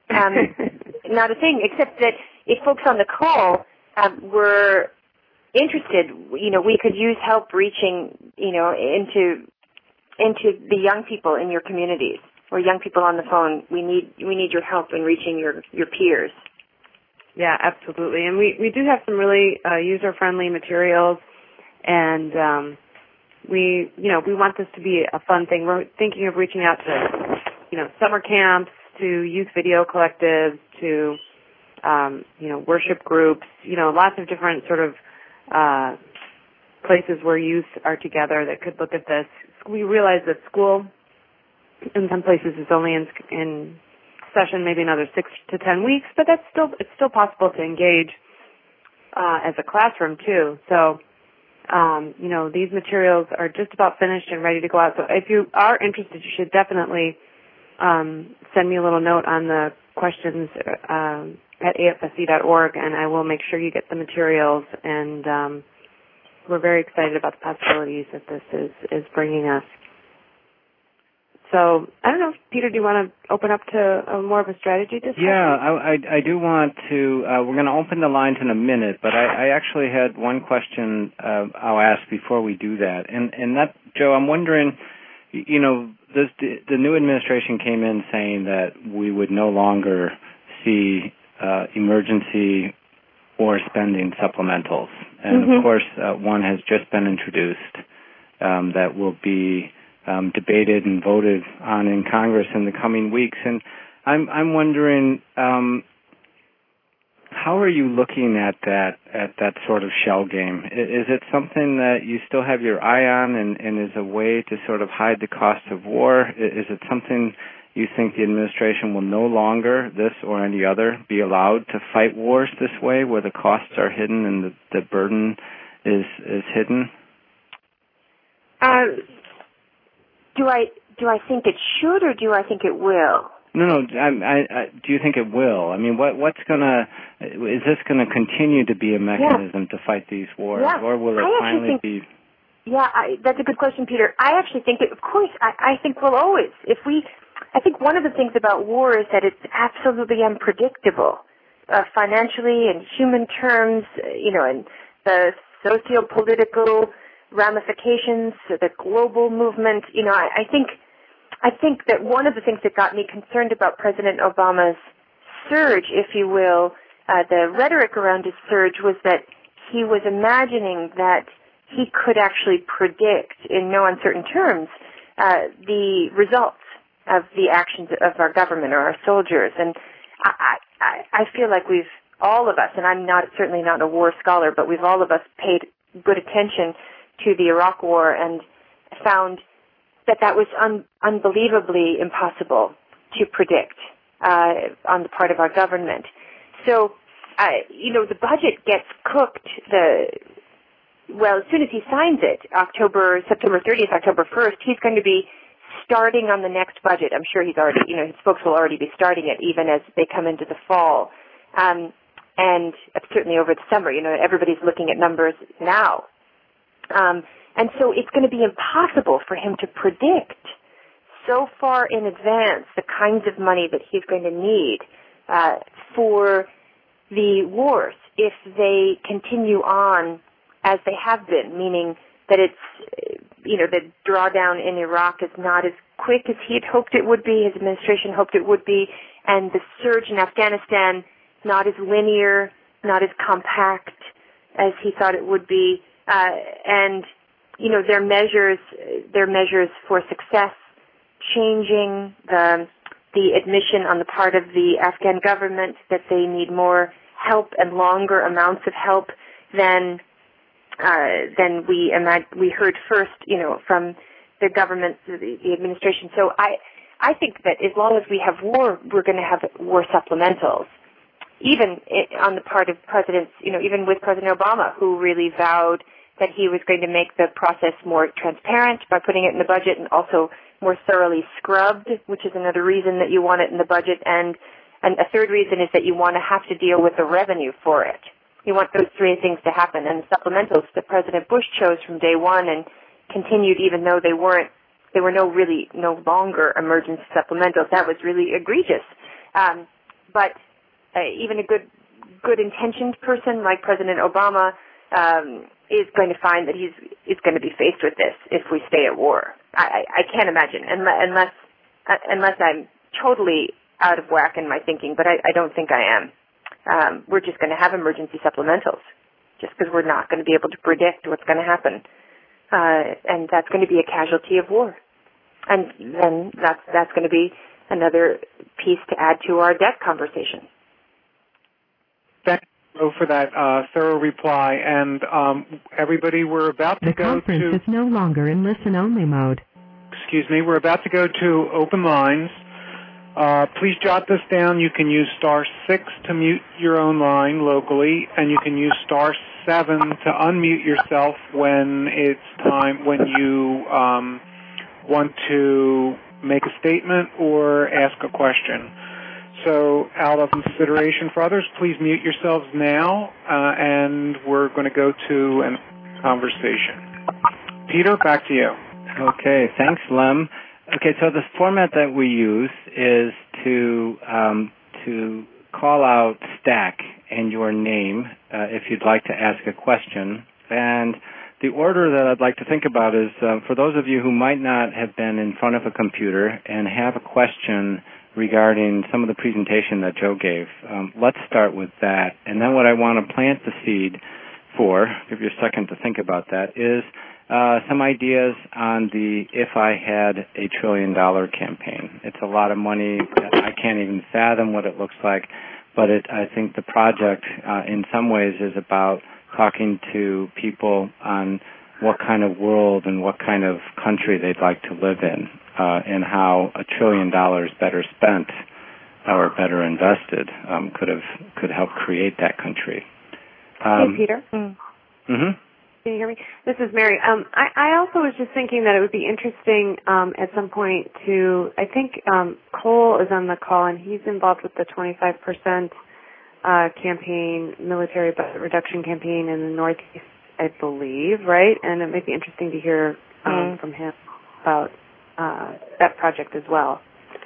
Um, not a thing, except that if folks on the call um, were interested, you know, we could use help reaching, you know, into into the young people in your communities or young people on the phone. We need we need your help in reaching your, your peers. Yeah, absolutely. And we, we do have some really uh, user-friendly materials, and um, we, you know, we want this to be a fun thing. We're thinking of reaching out to, you know, summer camps, to youth video collectives, to, um, you know, worship groups, you know, lots of different sort of uh, places where youth are together that could look at this. We realize that school, in some places, is only in in session maybe another six to ten weeks, but that's still it's still possible to engage uh, as a classroom too. So, um, you know, these materials are just about finished and ready to go out. So if you are interested, you should definitely um, send me a little note on the questions um, at A F S C dot org, and I will make sure you get the materials. And um, we're very excited about the possibilities that this is is bringing us. So, I don't know, Peter, do you want to open up to a, more of a strategy discussion? Yeah, I, I, I do want to, uh, we're going to open the lines in a minute, but I, I actually had one question uh, I'll ask before we do that. And, and that, Joe, I'm wondering, you know, this, the new administration came in saying that we would no longer see uh, emergency war spending supplementals. And, mm-hmm. of course, uh, one has just been introduced um, that will be um, debated and voted on in Congress in the coming weeks. And I'm, I'm wondering, um, how are you looking at that at that sort of shell game? Is it something that you still have your eye on and, and is a way to sort of hide the cost of war? Is it something you think the administration will no longer, this or any other, be allowed to fight wars this way, where the costs are hidden and the, the burden is is hidden? Uh, do I do I think it should, or do I think it will? No, no. I, I, I, do you think it will? I mean, what, what's gonna? Is this going to continue to be a mechanism yeah. to fight these wars, yeah. or will it I finally think, be? Yeah, I, that's a good question, Peter. I actually think that, of course, I, I think we'll always. If we, I think one of the things about war is that it's absolutely unpredictable, uh, financially and human terms, you know, and the socio-political ramifications, the global movement. You know, I, I think. I think that one of the things that got me concerned about President Obama's surge, if you will, uh, the rhetoric around his surge was that he was imagining that he could actually predict, in no uncertain terms, uh, the results of the actions of our government or our soldiers. And I, I, I feel like we've, all of us, and I'm not certainly not a war scholar, but we've all of us paid good attention to the Iraq War and found that that was un- unbelievably impossible to predict uh, on the part of our government. So, uh, you know, the budget gets cooked. The well, as soon as he signs it, October, September thirtieth, October first, he's going to be starting on the next budget. I'm sure he's already, you know, his folks will already be starting it even as they come into the fall, um, and certainly over the summer. You know, everybody's looking at numbers now. Um, And so it's going to be impossible for him to predict so far in advance the kinds of money that he's going to need uh, for the wars if they continue on as they have been, meaning that it's, you know, the drawdown in Iraq is not as quick as he had hoped it would be, his administration hoped it would be, and the surge in Afghanistan not as linear, not as compact as he thought it would be, uh, and you know, their measures, their measures for success, changing the the admission on the part of the Afghan government that they need more help and longer amounts of help than uh, than we imag- we heard first, you know, from the government, the, the administration. So I I think that as long as we have war, we're going to have war supplementals. Even on the part of presidents, you know, even with President Obama, who really vowed that he was going to make the process more transparent by putting it in the budget and also more thoroughly scrubbed, which is another reason that you want it in the budget. And, and a third reason is that you want to have to deal with the revenue for it. You want those three things to happen. And the supplementals that President Bush chose from day one and continued even though they weren't, they were no really, no longer emergency supplementals. That was really egregious. Um, but uh, even a good, good intentioned person like President Obama, um, is going to find that he's is going to be faced with this if we stay at war. I, I can't imagine, unless unless I'm totally out of whack in my thinking, but I, I don't think I am. Um, we're just going to have emergency supplementals, just because we're not going to be able to predict what's going to happen, uh, and that's going to be a casualty of war. And then that's that's going to be another piece to add to our debt conversation. Thank you for that uh, thorough reply. And um, everybody, we're about to the go to... The conference is no longer in listen-only mode. Excuse me. We're about to go to open lines. Uh, please jot this down. You can use star six to mute your own line locally, and you can use star seven to unmute yourself when it's time, when you um, want to make a statement or ask a question. So out of consideration for others, please mute yourselves now, uh, and we're going to go to a conversation. Peter, back to you. Okay, thanks, Lem. Okay, so the format that we use is to um, to call out Stack and your name uh, if you'd like to ask a question. And the order that I'd like to think about is uh, for those of you who might not have been in front of a computer and have a question regarding some of the presentation that Joe gave, um, let's start with that. And then what I want to plant the seed for, give you a second to think about that, is uh, some ideas on the If I Had a Trillion Dollar campaign. It's a lot of money. I can't even fathom what it looks like, but it, I think the project uh, in some ways is about talking to people on what kind of world and what kind of country they'd like to live in, uh, and how a trillion dollars better spent or better invested um, could have could help create that country. Um, hey, Peter. Mm. Mm-hmm. Can you hear me? This is Mary. Um, I, I also was just thinking that it would be interesting um, at some point to, I think um, Cole is on the call, and he's involved with the twenty-five percent uh, campaign, military budget reduction campaign in the Northeast, I believe, right? And it might be interesting to hear um, mm. from him about uh, that project as well.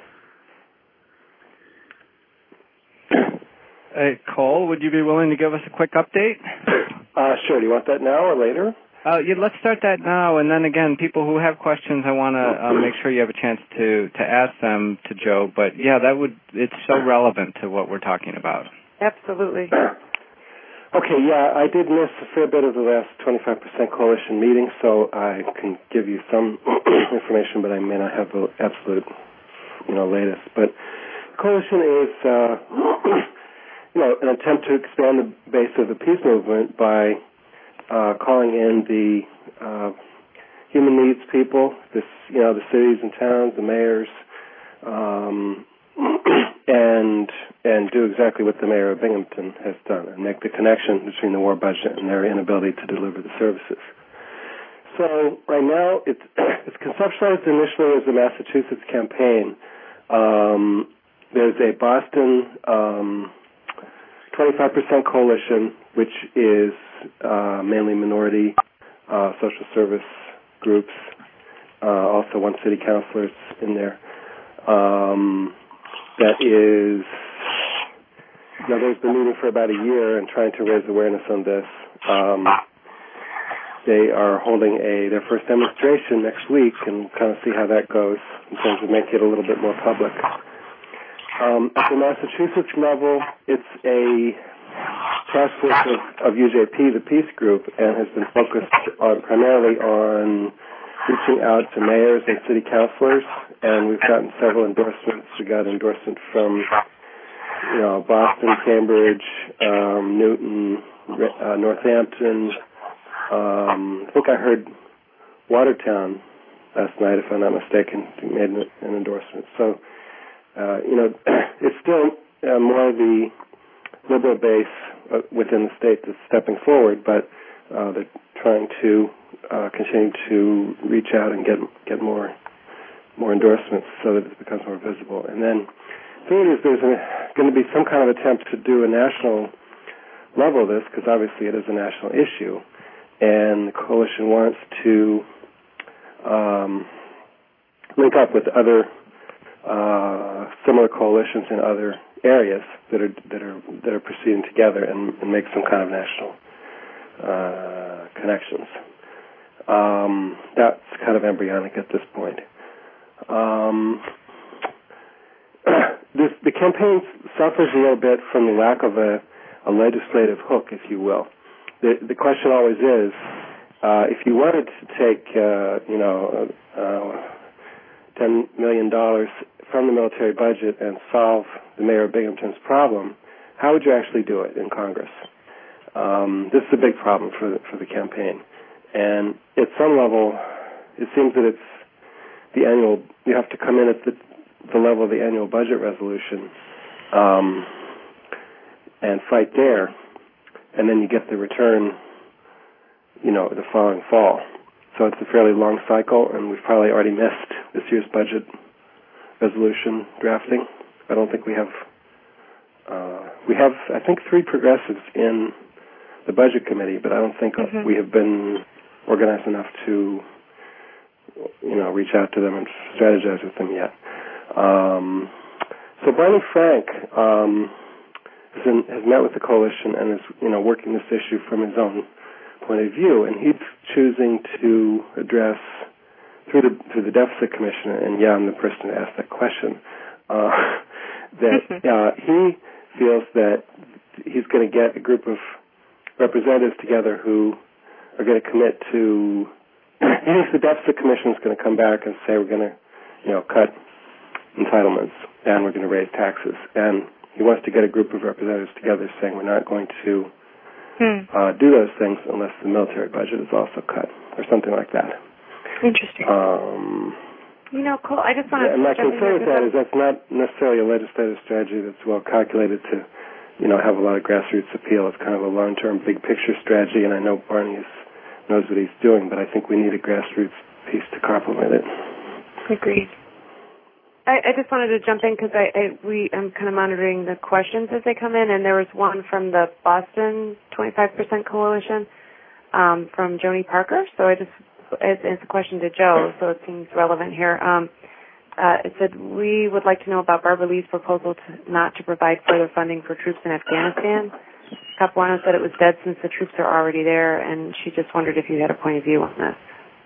Hey, Cole, would you be willing to give us a quick update? Uh, sure. Do you want that now or later? Uh, yeah, let's start that now, and then again, people who have questions, I want to uh, make sure you have a chance to, to ask them to Joe. But yeah, that would it's so relevant to what we're talking about. Absolutely. Okay, yeah, I did miss a fair bit of the last twenty-five percent coalition meeting, so I can give you some information, but I may not have the absolute, you know, latest. But coalition is. Uh, You know, an attempt to expand the base of the peace movement by uh, calling in the uh, human needs people, this, you know, the cities and towns, the mayors, um, and and do exactly what the mayor of Binghamton has done, and make the connection between the war budget and their inability to deliver the services. So right now, it's it's conceptualized initially as a Massachusetts campaign. Um, there's a Boston. Um, twenty-five percent coalition, which is uh, mainly minority uh, social service groups, uh, also one city councilors in there. Um, that is, you know, they've been meeting for about a year and trying to raise awareness on this. Um, they are holding a their first demonstration next week, and kind of see how that goes in terms of making it a little bit more public. Um, at the Massachusetts level, it's a task force of, of U J P, the peace group, and has been focused on primarily on reaching out to mayors and city councilors, and we've gotten several endorsements. We got endorsement from, you know, Boston, Cambridge, um, Newton, uh, Northampton. Um, I think I heard Watertown last night, if I'm not mistaken, made an, an endorsement. So. Uh, you know, it's still uh, more the liberal base uh, within the state that's stepping forward, but uh, they're trying to uh, continue to reach out and get get more more endorsements so that it becomes more visible. And then, third is there's going to be some kind of attempt to do a national level of this, because obviously it is a national issue, and the coalition wants to um, link up with other. Uh, similar coalitions in other areas that are that are that are proceeding together and, and make some kind of national uh, connections. Um, that's kind of embryonic at this point. Um, this, the campaign suffers a little bit from the lack of a, a legislative hook, if you will. The, the question always is, uh, if you wanted to take, uh, you know, uh, ten million dollars from the military budget and solve the mayor of Binghamton's problem, how would you actually do it in Congress? Um, this is a big problem for the, for the campaign. And at some level, it seems that it's the annual, you have to come in at the, the level of the annual budget resolution um, and fight there, and then you get the return, you know, the following fall. So it's a fairly long cycle, and we've probably already missed this year's budget resolution drafting. I don't think we have, uh, we have, I think, three progressives in the budget committee, but I don't think mm-hmm. we have been organized enough to, you know, reach out to them and strategize with them yet. Um, so Barney Frank um, has, in, has met with the coalition and is, you know, working this issue from his own point of view, and he's choosing to address through the through the Deficit Commission, and yeah, I'm the person to ask that question. Uh, that uh, he feels that he's going to get a group of representatives together who are going to commit to. He thinks the Deficit Commission is going to come back and say we're going to, you know, cut entitlements and we're going to raise taxes, and he wants to get a group of representatives together saying we're not going to hmm. uh, do those things unless the military budget is also cut, or something like that. Interesting. Um, you know, Cole, I just want to... And my concern with that is that's not necessarily a legislative strategy that's well calculated to, you know, have a lot of grassroots appeal. It's kind of a long-term, big-picture strategy, and I know Barney is, knows what he's doing, but I think we need a grassroots piece to complement it. Agreed. I, I just wanted to jump in because I, I we I'm kind of monitoring the questions as they come in, and there was one from the Boston twenty-five percent Coalition um, from Joni Parker. So I just it's, it's a question to Joe, so it seems relevant here. Um, uh, it said we would like to know about Barbara Lee's proposal to not to provide further funding for troops in Afghanistan. Capuano said it was dead since the troops are already there, and she just wondered if you had a point of view on this.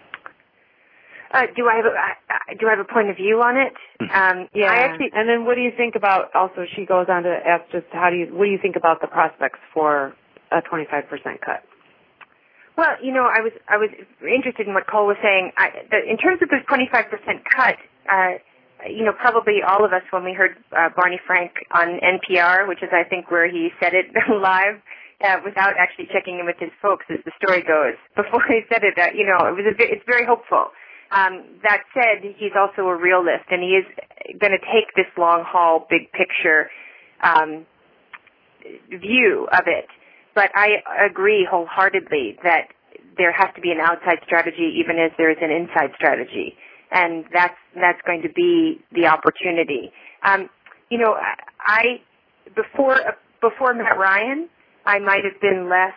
Uh, do I have a, uh, do I have a point of view on it? Um, yeah. I actually, and then what do you think about? Also, she goes on to ask just how do you what do you think about the prospects for a twenty-five percent cut? Well, you know, I was I was interested in what Cole was saying. I, the, in terms of the twenty-five percent cut, uh, you know, probably all of us when we heard uh, Barney Frank on N P R, which is I think where he said it live. Uh, without actually checking in with his folks, as the story goes, before he said it, uh, you know, it was a, it's very hopeful. Um, that said, he's also a realist, and he is going to take this long-haul, big-picture um, view of it. But I agree wholeheartedly that there has to be an outside strategy, even as there is an inside strategy, and that's that's going to be the opportunity. Um, you know, I before before Matt Ryan, I might have been less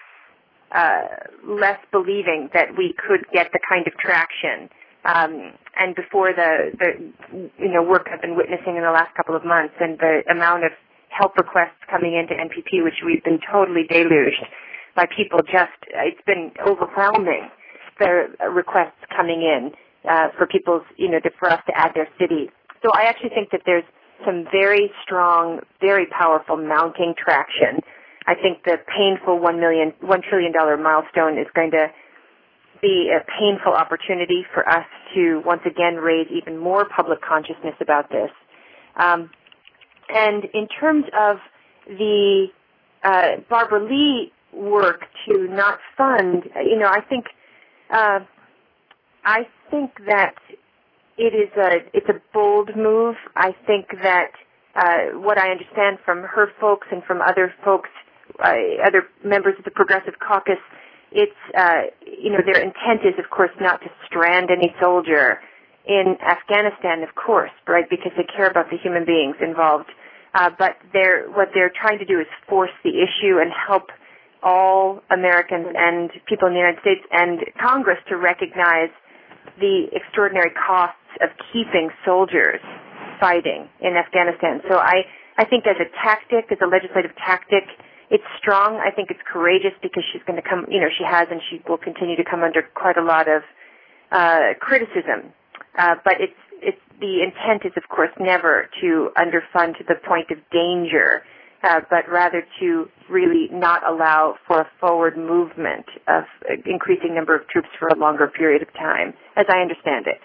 uh, less believing that we could get the kind of traction. Um, and before the, the, you know, work I've been witnessing in the last couple of months and the amount of help requests coming into N P P, which we've been totally deluged by people just, it's been overwhelming, the requests coming in uh, for people's, you know, to, for us to add their city. So I actually think that there's some very strong, very powerful mounting traction. I think the painful one million, one trillion dollar milestone is going to be a painful opportunity for us to once again raise even more public consciousness about this. Um, and in terms of the uh, Barbara Lee work to not fund, you know, I think uh, I think that it is a it's a bold move. I think that uh, what I understand from her folks and from other folks, uh, other members of the Progressive Caucus. It's, uh, you know, their intent is, of course, not to strand any soldier in Afghanistan, of course, right, because they care about the human beings involved. Uh, but they're, what they're trying to do is force the issue and help all Americans and people in the United States and Congress to recognize the extraordinary costs of keeping soldiers fighting in Afghanistan. So I, I think as a tactic, as a legislative tactic, it's strong. I think it's courageous because she's going to come, you know, she has and she will continue to come under quite a lot of uh, criticism. Uh, but it's, it's, the intent is, of course, never to underfund to the point of danger, uh, but rather to really not allow for a forward movement of increasing number of troops for a longer period of time, as I understand it.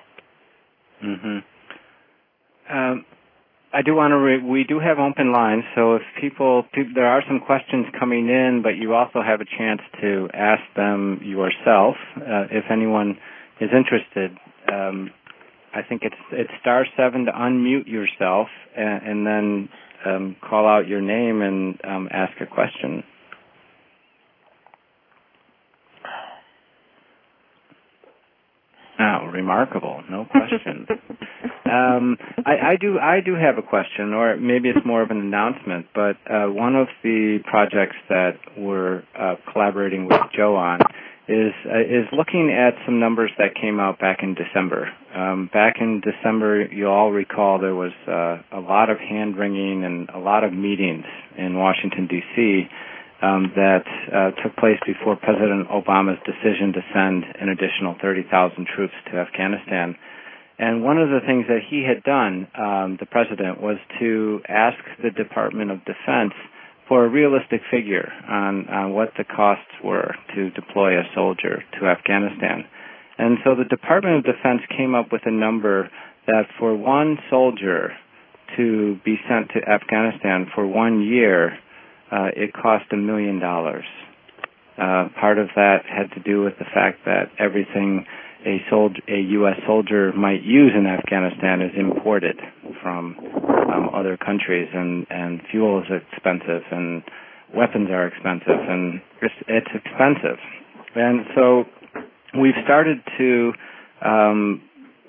Mm-hmm. Um, I do want to, re- we do have open lines, so if people, people, there are some questions coming in, but you also have a chance to ask them yourself, uh, if anyone is interested. Um, I think it's, it's star seven to unmute yourself and, and then um, call out your name and um, ask a question. Oh, remarkable. No questions. um, I, I do I do have a question, or maybe it's more of an announcement, but uh, one of the projects that we're uh, collaborating with Joe on is uh, is looking at some numbers that came out back in December. Um, back in December, you all recall there was uh, a lot of hand-wringing and a lot of meetings in Washington, D C um, that uh, took place before President Obama's decision to send an additional thirty thousand troops to Afghanistan. And one of the things that he had done, um, the president, was to ask the Department of Defense for a realistic figure on, on what the costs were to deploy a soldier to Afghanistan. And so the Department of Defense came up with a number that for one soldier to be sent to Afghanistan for one year, uh, it cost a million dollars. Uh, part of that had to do with the fact that everything a soldier, a U S soldier might use in Afghanistan is imported from um, other countries, and, and fuel is expensive, and weapons are expensive, and it's, it's expensive. And so we've started to um,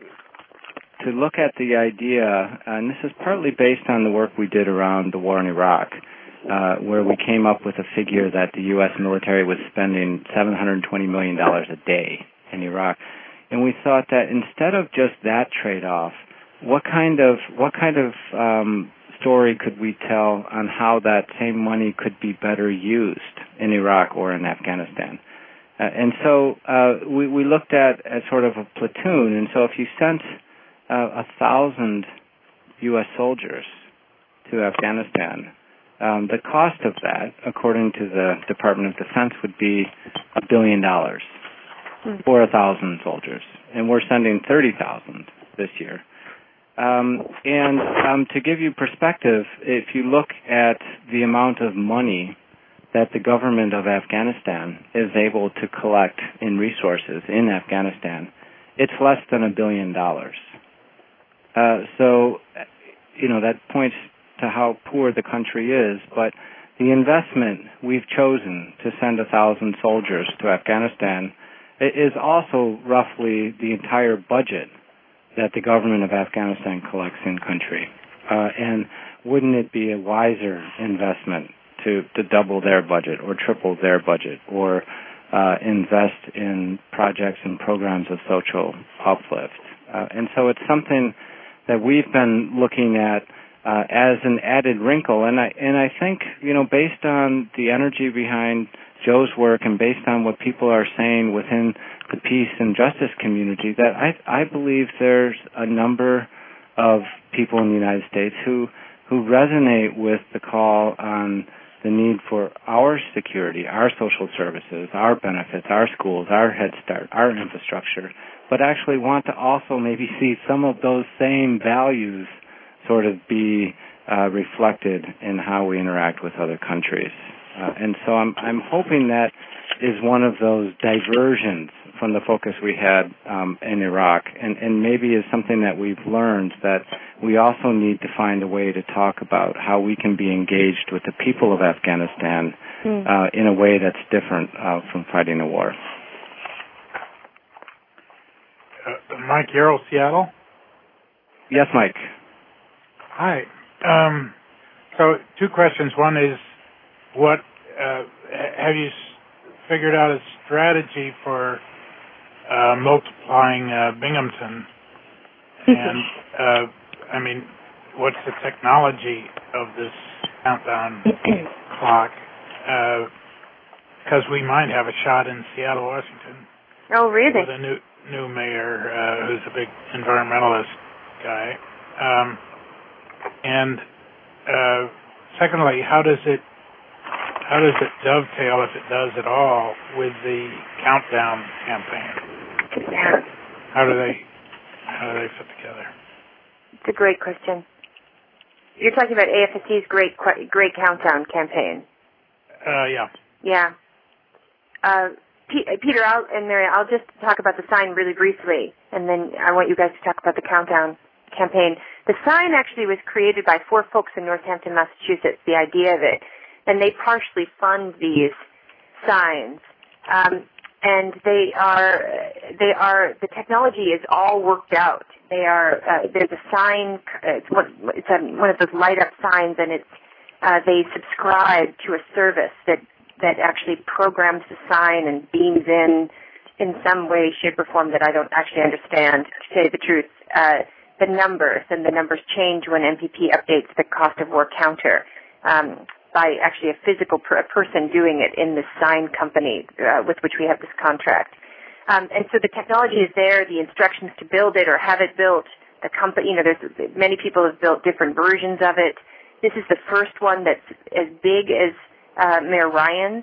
to look at the idea, and this is partly based on the work we did around the war in Iraq, uh, where we came up with a figure that the U S military was spending seven hundred twenty million dollars a day in Iraq. And we thought that instead of just that trade-off, what kind of what kind of um, story could we tell on how that same money could be better used in Iraq or in Afghanistan? Uh, and so uh, we, we looked at as sort of a platoon. And so if you sent uh, a thousand U S soldiers to Afghanistan, um, the cost of that, according to the Department of Defense, would be a billion dollars for a thousand soldiers, and we're sending thirty thousand this year. Um, and um, to give you perspective, if you look at the amount of money that the government of Afghanistan is able to collect in resources in Afghanistan, it's less than a billion dollars. Uh, so, you know, that points to how poor the country is, but the investment we've chosen to send a thousand soldiers to Afghanistan is also roughly the entire budget that the government of Afghanistan collects in country. Uh, and wouldn't it be a wiser investment to, to double their budget or triple their budget, or uh, invest in projects and programs of social uplift? Uh, and so it's something that we've been looking at uh, as an added wrinkle. And I and I think, you know, based on the energy behind Joe's work and based on what people are saying within the peace and justice community, that I, I believe there's a number of people in the United States who who resonate with the call on the need for our security, our social services, our benefits, our schools, our Head Start, our infrastructure, but actually want to also maybe see some of those same values sort of be uh, reflected in how we interact with other countries. Uh, and so I'm, I'm hoping that is one of those diversions from the focus we had um, in Iraq, and, and maybe is something that we've learned, that we also need to find a way to talk about how we can be engaged with the people of Afghanistan mm. uh, in a way that's different uh, from fighting a war. Uh, Mike Yarrow, Seattle. Yes, Mike. Hi. Um, so two questions. One is, what uh, have you figured out a strategy for uh, multiplying uh, Binghamton? And uh, I mean, what's the technology of this countdown clock? Because uh, we might have a shot in Seattle, Washington. Oh, really? With a new new mayor uh, who's a big environmentalist guy. Um, and uh, secondly, how does it how does it dovetail, if it does at all, with the countdown campaign? Yeah. How do they how do they fit together? It's a great question. You're talking about A F S C's Great Great Countdown campaign. Uh, yeah. Yeah. Uh, P- Peter I'll, and Mary, I'll just talk about the sign really briefly, and then I want you guys to talk about the countdown campaign. The sign actually was created by four folks in Northampton, Massachusetts, the idea of it, and they partially fund these signs. Um, and they are, they are, the technology is all worked out. They are, uh, there's a sign, it's one, it's a, one of those light up signs, and it's, uh, they subscribe to a service that, that actually programs the sign and beams in, in some way, shape, or form that I don't actually understand, to tell you the truth, uh, the numbers, and the numbers change when M P P updates the cost of war counter. Um, by actually a physical per- a person doing it in the sign company uh, with which we have this contract. Um, and so the technology is there, the instructions to build it or have it built. The company, you know, there's many people have built different versions of it. This is the first one that's as big as uh, Mayor Ryan's,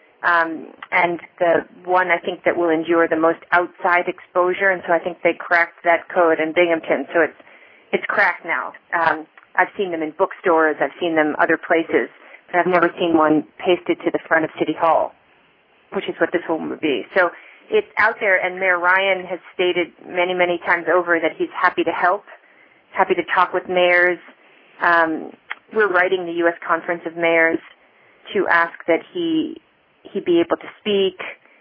um, and the one I think that will endure the most outside exposure. And so I think they cracked that code in Binghamton. So it's it's cracked now. Um, I've seen them in bookstores. I've seen them other places, but I've never seen one pasted to the front of City Hall, which is what this one would be. So it's out there, and Mayor Ryan has stated many, many times over that he's happy to help, happy to talk with mayors. Um, we're writing the U S Conference of Mayors to ask that he he be able to speak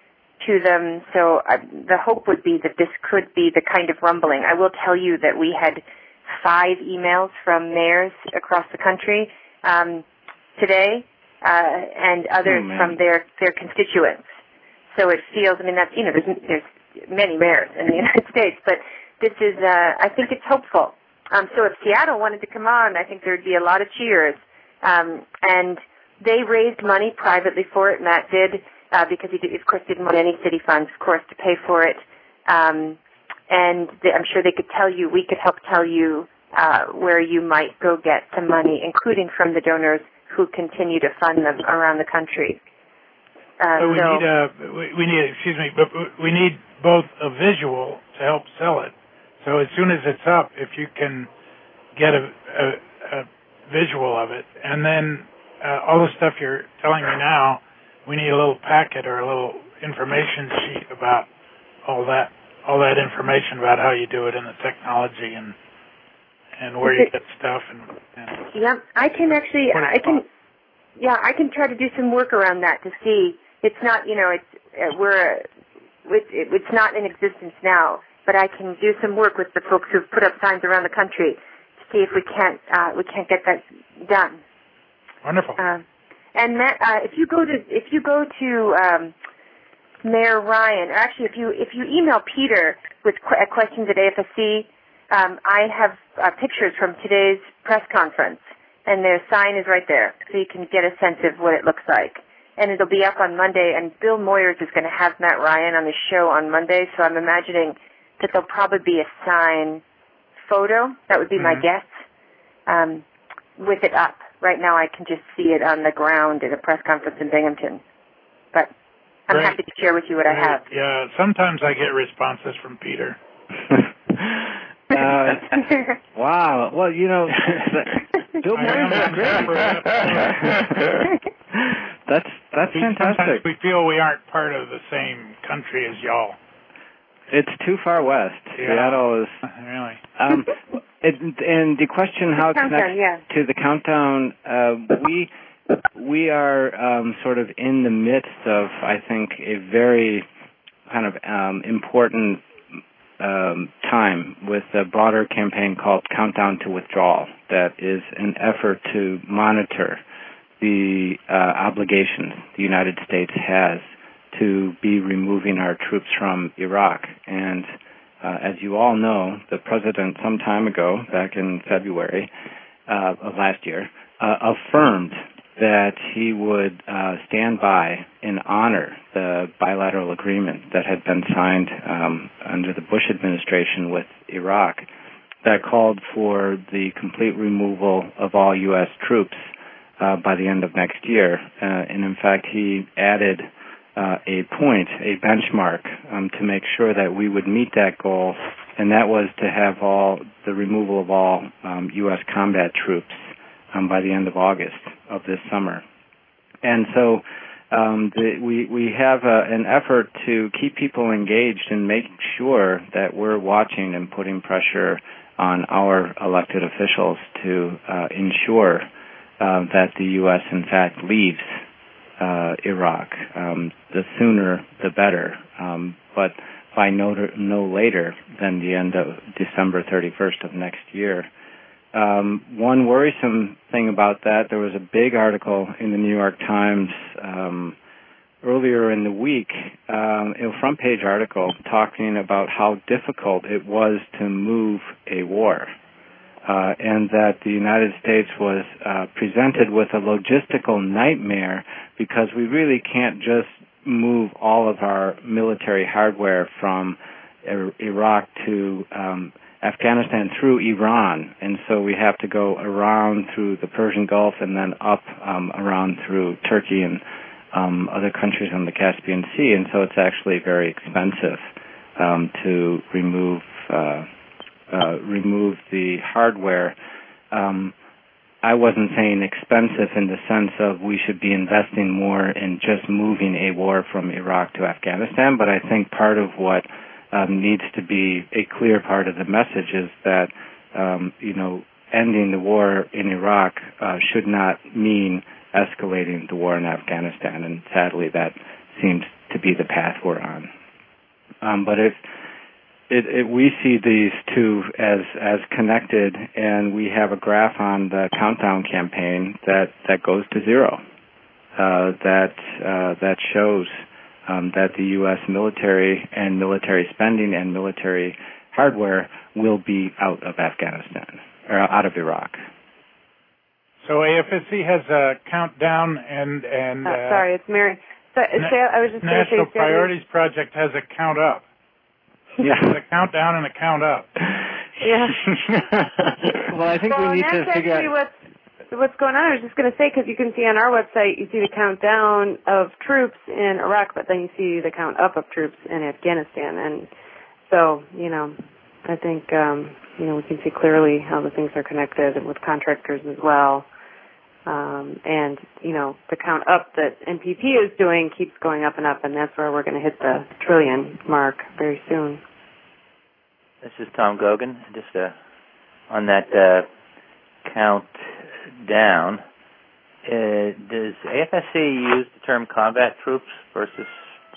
to them. So uh, the hope would be that this could be the kind of rumbling. I will tell you that we had five emails from mayors across the country um, today, uh, and others oh, from their, their constituents. So it feels, I mean, that's, you know, there's, there's many mayors in the United States, but this is, uh, I think it's hopeful. Um, so if Seattle wanted to come on, I think there'd be a lot of cheers. Um, and they raised money privately for it. Matt did, uh, because he, did, of course, didn't want any city funds, of course, to pay for it. Um, and they, I'm sure they could tell you, we could help tell you uh, where you might go get some money, including from the donors who continue to fund them around the country. Uh, so we so, need a, we, we need, excuse me, but we need both a visual to help sell it. So as soon as it's up, if you can get a, a, a visual of it, and then uh, all the stuff you're telling me now, we need a little packet or a little information sheet about all that, all that information about how you do it and the technology and and where you get stuff. And, and yeah, I can actually, I can, yeah, I can try to do some work around that to see. It's not, you know, it's uh, we're, it's, it's not in existence now, but I can do some work with the folks who've put up signs around the country to see if we can't, uh, we can't get that done. Wonderful. Uh, and Matt, uh, if you go to, if you go to um, Mayor Ryan, or actually, if you if you email Peter with qu- questions at A F S C, um, I have uh, pictures from today's press conference, and their sign is right there, so you can get a sense of what it looks like. And it'll be up on Monday, and Bill Moyers is going to have Matt Ryan on the show on Monday, so I'm imagining that there'll probably be a sign photo. That would be mm-hmm. my guess, um, with it up. Right now I can just see it on the ground at a press conference in Binghamton. But I'm Great. happy to share with you what Great. I have. Yeah, sometimes I get responses from Peter. uh, wow. Well, you know, Bill Moyers is great. That's that's we, fantastic. Sometimes we feel we aren't part of the same country as y'all. It's too far west. Yeah. Seattle is really. Um, it, and the question how it connects countdown, yeah. to the countdown, uh, we we are um, sort of in the midst of, I think, a very kind of um, important um, time with a broader campaign called Countdown to Withdrawal that is an effort to monitor the uh, obligations the United States has to be removing our troops from Iraq. And uh, as you all know, the president some time ago, back in February uh, of last year, uh, affirmed that he would uh, stand by and honor the bilateral agreement that had been signed um, under the Bush administration with Iraq that called for the complete removal of all U S troops uh, by the end of next year. Uh, and in fact, he added uh, a point, a benchmark, um, to make sure that we would meet that goal, and that was to have all the removal of all um, U S combat troops um, by the end of August of this summer. And so um, the, we we have a, an effort to keep people engaged and making sure that we're watching and putting pressure on our elected officials to uh, ensure uh, that the U S in fact leaves uh, Iraq. Um, the sooner, the better, um, but by no, no later than the end of December thirty-first of next year. Um, one worrisome thing about that, there was a big article in the New York Times um, earlier in the week, um, a front page article talking about how difficult it was to move a war. uh, and that the United States was uh, presented with a logistical nightmare because we really can't just move all of our military hardware from Iraq to um, Afghanistan through Iran, and so we have to go around through the Persian Gulf and then up um, around through Turkey and um, other countries on the Caspian Sea, and so it's actually very expensive um, to remove uh, uh, remove the hardware. Um, I wasn't saying expensive in the sense of we should be investing more in just moving a war from Iraq to Afghanistan, but I think part of what Um, needs to be a clear part of the message is that, um, you know, ending the war in Iraq uh, should not mean escalating the war in Afghanistan, and sadly that seems to be the path we're on. Um, but if it, it, we see these two as as connected, and we have a graph on the countdown campaign that, that goes to zero, uh, that uh, that shows Um, that the U S military and military spending and military hardware will be out of Afghanistan, or out of Iraq. So A F S C has a countdown and... and uh, uh, sorry, it's Mary. So, Na- I was just National say, Priorities Project has a count up. Yeah. There's a countdown and a count up. Yeah. Well, I think well, we need to figure out... What's, what's going on, I was just going to say, because you can see on our website, you see the countdown of troops in Iraq, but then you see the count up of troops in Afghanistan. And so, you know, I think, um, you know, we can see clearly how the things are connected with contractors as well. Um, and, you know, the count up that N P P is doing keeps going up and up, and that's where we're going to hit the trillion mark very soon. This is Tom Gogan. Just uh, on that uh, count down, uh, does A F S C use the term combat troops versus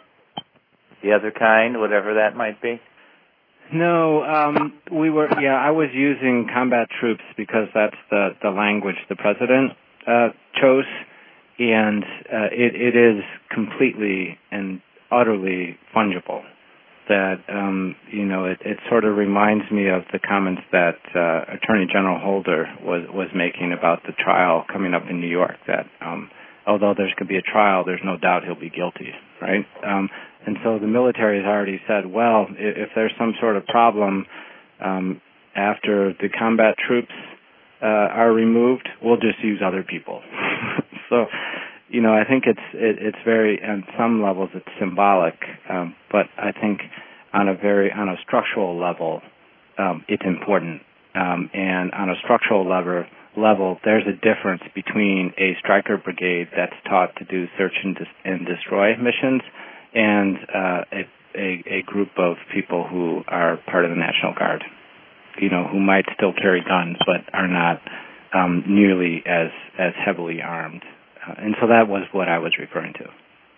the other kind, whatever that might be? No, um, we were, yeah, I was using combat troops because that's the, the language the president uh, chose, and uh, it, it is completely and utterly fungible. That, um, you know, it, it sort of reminds me of the comments that uh, Attorney General Holder was, was making about the trial coming up in New York, that um, although there's going to be a trial, there's no doubt he'll be guilty, right? Um, and so the military has already said, well, if, if there's some sort of problem um, after the combat troops uh, are removed, we'll just use other people. So, you know, I think it's it, it's very, on some levels, it's symbolic, um, but I think on a very on a structural level, um, it's important. Um, and on a structural level, level, there's a difference between a Stryker brigade that's taught to do search and, dis- and destroy missions, and uh, a, a a group of people who are part of the National Guard, you know, who might still carry guns but are not um, nearly as as heavily armed. And so that was what I was referring to.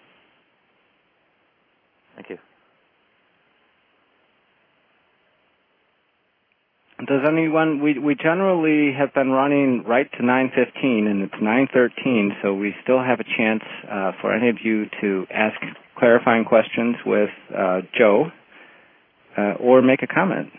Thank you. Does anyone, we, we generally have been running right to nine fifteen, and it's nine thirteen, so we still have a chance uh, for any of you to ask clarifying questions with uh, Joe uh, or make a comment.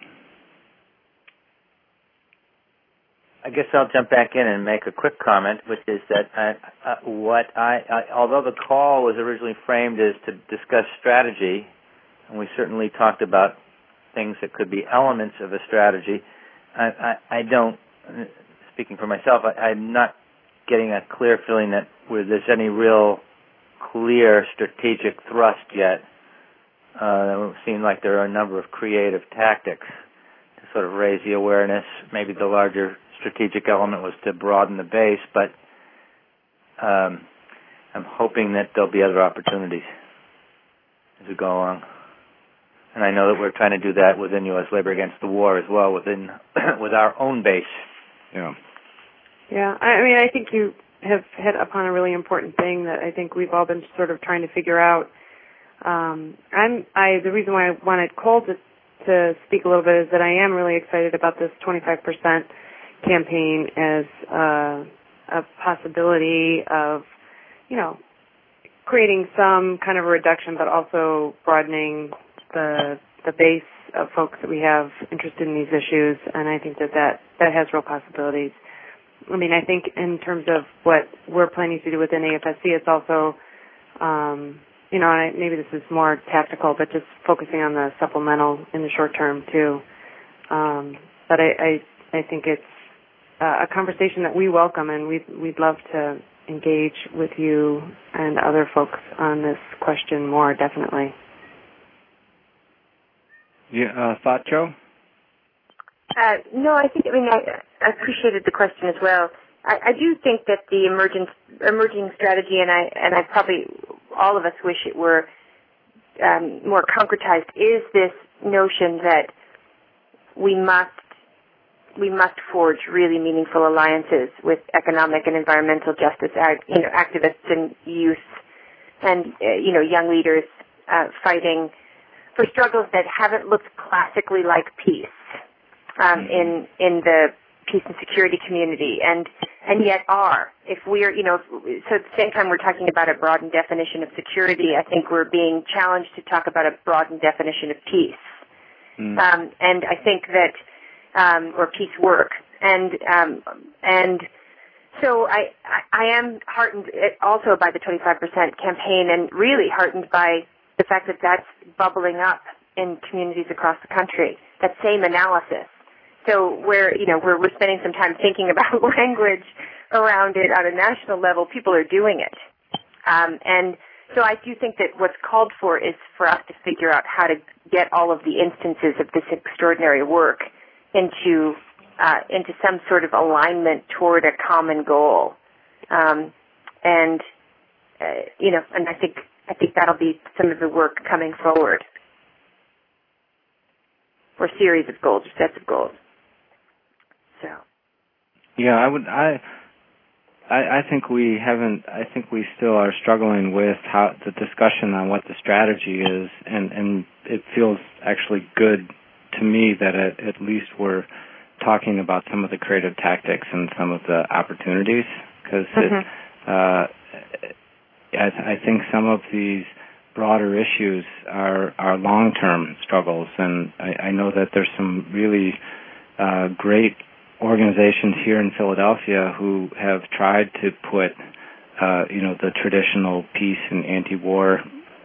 I guess I'll jump back in and make a quick comment, which is that I, uh, what I, I, although the call was originally framed as to discuss strategy, and we certainly talked about things that could be elements of a strategy, I, I, I don't, speaking for myself, I, I'm not getting a clear feeling that where there's any real clear strategic thrust yet. Uh, it seems like there are a number of creative tactics to sort of raise the awareness. Maybe the larger strategic element was to broaden the base, but um, I'm hoping that there'll be other opportunities as we go along. And I know that we're trying to do that within U S Labor Against the War as well, within with our own base. Yeah. Yeah, I mean, I think you have hit upon a really important thing that I think we've all been sort of trying to figure out. Um, I'm, I, the reason why I wanted Cole to, to speak a little bit is that I am really excited about this twenty-five percent campaign as uh, a possibility of, you know, creating some kind of a reduction, but also broadening the the base of folks that we have interested in these issues, and I think that that, that has real possibilities. I mean, I think in terms of what we're planning to do within A F S C, it's also, um, you know, and I, maybe this is more tactical, but just focusing on the supplemental in the short term too. Um, but I, I, I think it's uh, a conversation that we welcome, and we'd, we'd love to engage with you and other folks on this question more, definitely. Yeah, uh, thought, Joe? Uh, no, I think, I mean, I, I appreciated the question as well. I, I do think that the emerging, emerging strategy, and I, and I probably, all of us wish it were um, more concretized, is this notion that we must, we must forge really meaningful alliances with economic and environmental justice, you know, activists and youth and, uh, you know, young leaders uh, fighting for struggles that haven't looked classically like peace. Um, in in the peace and security community, and and yet are. If we're, you know, if, so at the same time we're talking about a broadened definition of security, I think we're being challenged to talk about a broadened definition of peace. Mm. Um, and I think that, um, or peace work. And um, and so I, I I am heartened also by the twenty-five percent campaign, and really heartened by the fact that that's bubbling up in communities across the country. That same analysis. So where, you know, where we're spending some time thinking about language around it on a national level, people are doing it. Um, and so I do think that what's called for is for us to figure out how to get all of the instances of this extraordinary work into uh, into some sort of alignment toward a common goal. Um, and, uh, you know, and I think I think that'll be some of the work coming forward. Or series of goals, or sets of goals. So. Yeah, I would. I, I, I think we haven't. I think we still are struggling with how the discussion on what the strategy is, and, and it feels actually good to me that at, at least we're talking about some of the creative tactics and some of the opportunities, because mm-hmm. uh, I, I think some of these broader issues are, are long-term struggles, and I, I know that there's some really uh, great organizations here in Philadelphia who have tried to put, uh, you know, the traditional peace and anti-war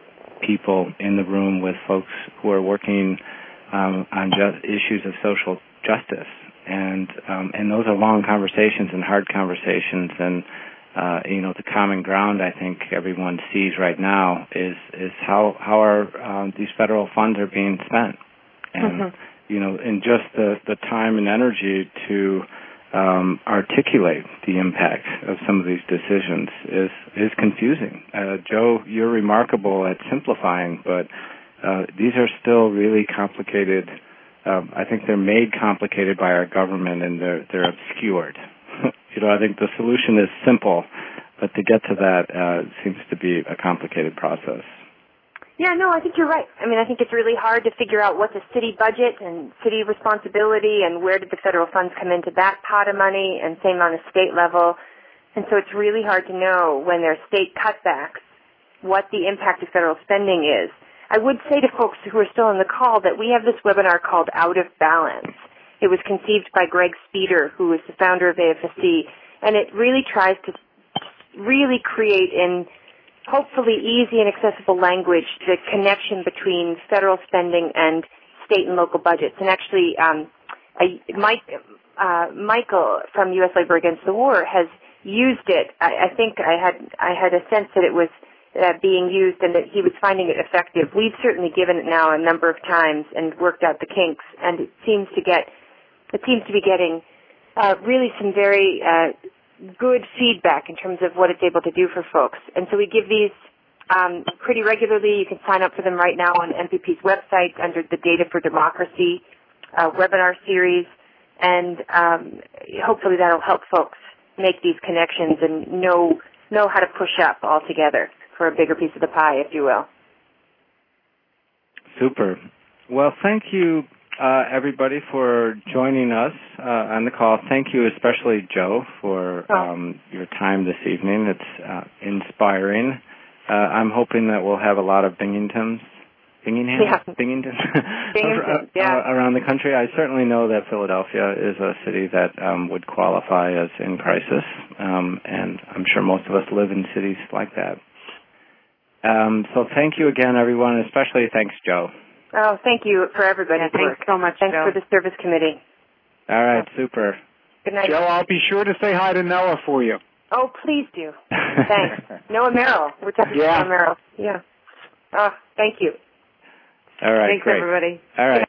people in the room with folks who are working um, on ju- issues of social justice, and um, and those are long conversations and hard conversations, and Uh, you know, the common ground I think everyone sees right now is is how how are um, these federal funds are being spent, and mm-hmm. you know, in just the, the time and energy to um, articulate the impact of some of these decisions is is confusing. Uh, Joe, you're remarkable at simplifying, but uh, these are still really complicated. Um, I think they're made complicated by our government, and they're they're obscured. You know, I think the solution is simple, but to get to that uh, seems to be a complicated process. Yeah, no, I think you're right. I mean, I think it's really hard to figure out what's a city budget and city responsibility, and where did the federal funds come into that pot of money, and same on a state level. And so it's really hard to know when there are state cutbacks what the impact of federal spending is. I would say to folks who are still on the call that we have this webinar called Out of Balance. It was conceived by Greg Speeder, who is the founder of A F S C, and it really tries to really create in hopefully easy and accessible language the connection between federal spending and state and local budgets. And actually, um, I, Mike, uh, Michael from U S Labor Against the War has used it. I, I think I had I had a sense that it was uh, being used and that he was finding it effective. We've certainly given it now a number of times and worked out the kinks, and it seems to get It seems to be getting uh, really some very uh, good feedback in terms of what it's able to do for folks. And so we give these um, pretty regularly. You can sign up for them right now on M P P's website under the Data for Democracy uh, webinar series. And um, hopefully that'll help folks make these connections and know, know how to push up all together for a bigger piece of the pie, if you will. Super. Well, thank you, Uh, everybody, for joining us uh, on the call. Thank you especially, Joe, for um, your time this evening. It's uh, inspiring. Uh, I'm hoping that we'll have a lot of Binghamtons Binghamton, Yeah. Binghamton, Binghamton, yeah. around the country. I certainly know that Philadelphia is a city that um, would qualify as in crisis, um, and I'm sure most of us live in cities like that. Um, so thank you again, everyone, especially thanks, Joe. Oh, thank you for everybody's Yeah, thanks work. so much, Thanks Joe. for the service committee. All right, super. Good night. Joe, I'll be sure to say hi to Noah for you. Oh, please do. Thanks. Noah Merrill. We're talking Yeah. about Noah Merrill. Yeah. Oh, thank you. All right, Thanks, great. everybody. All right.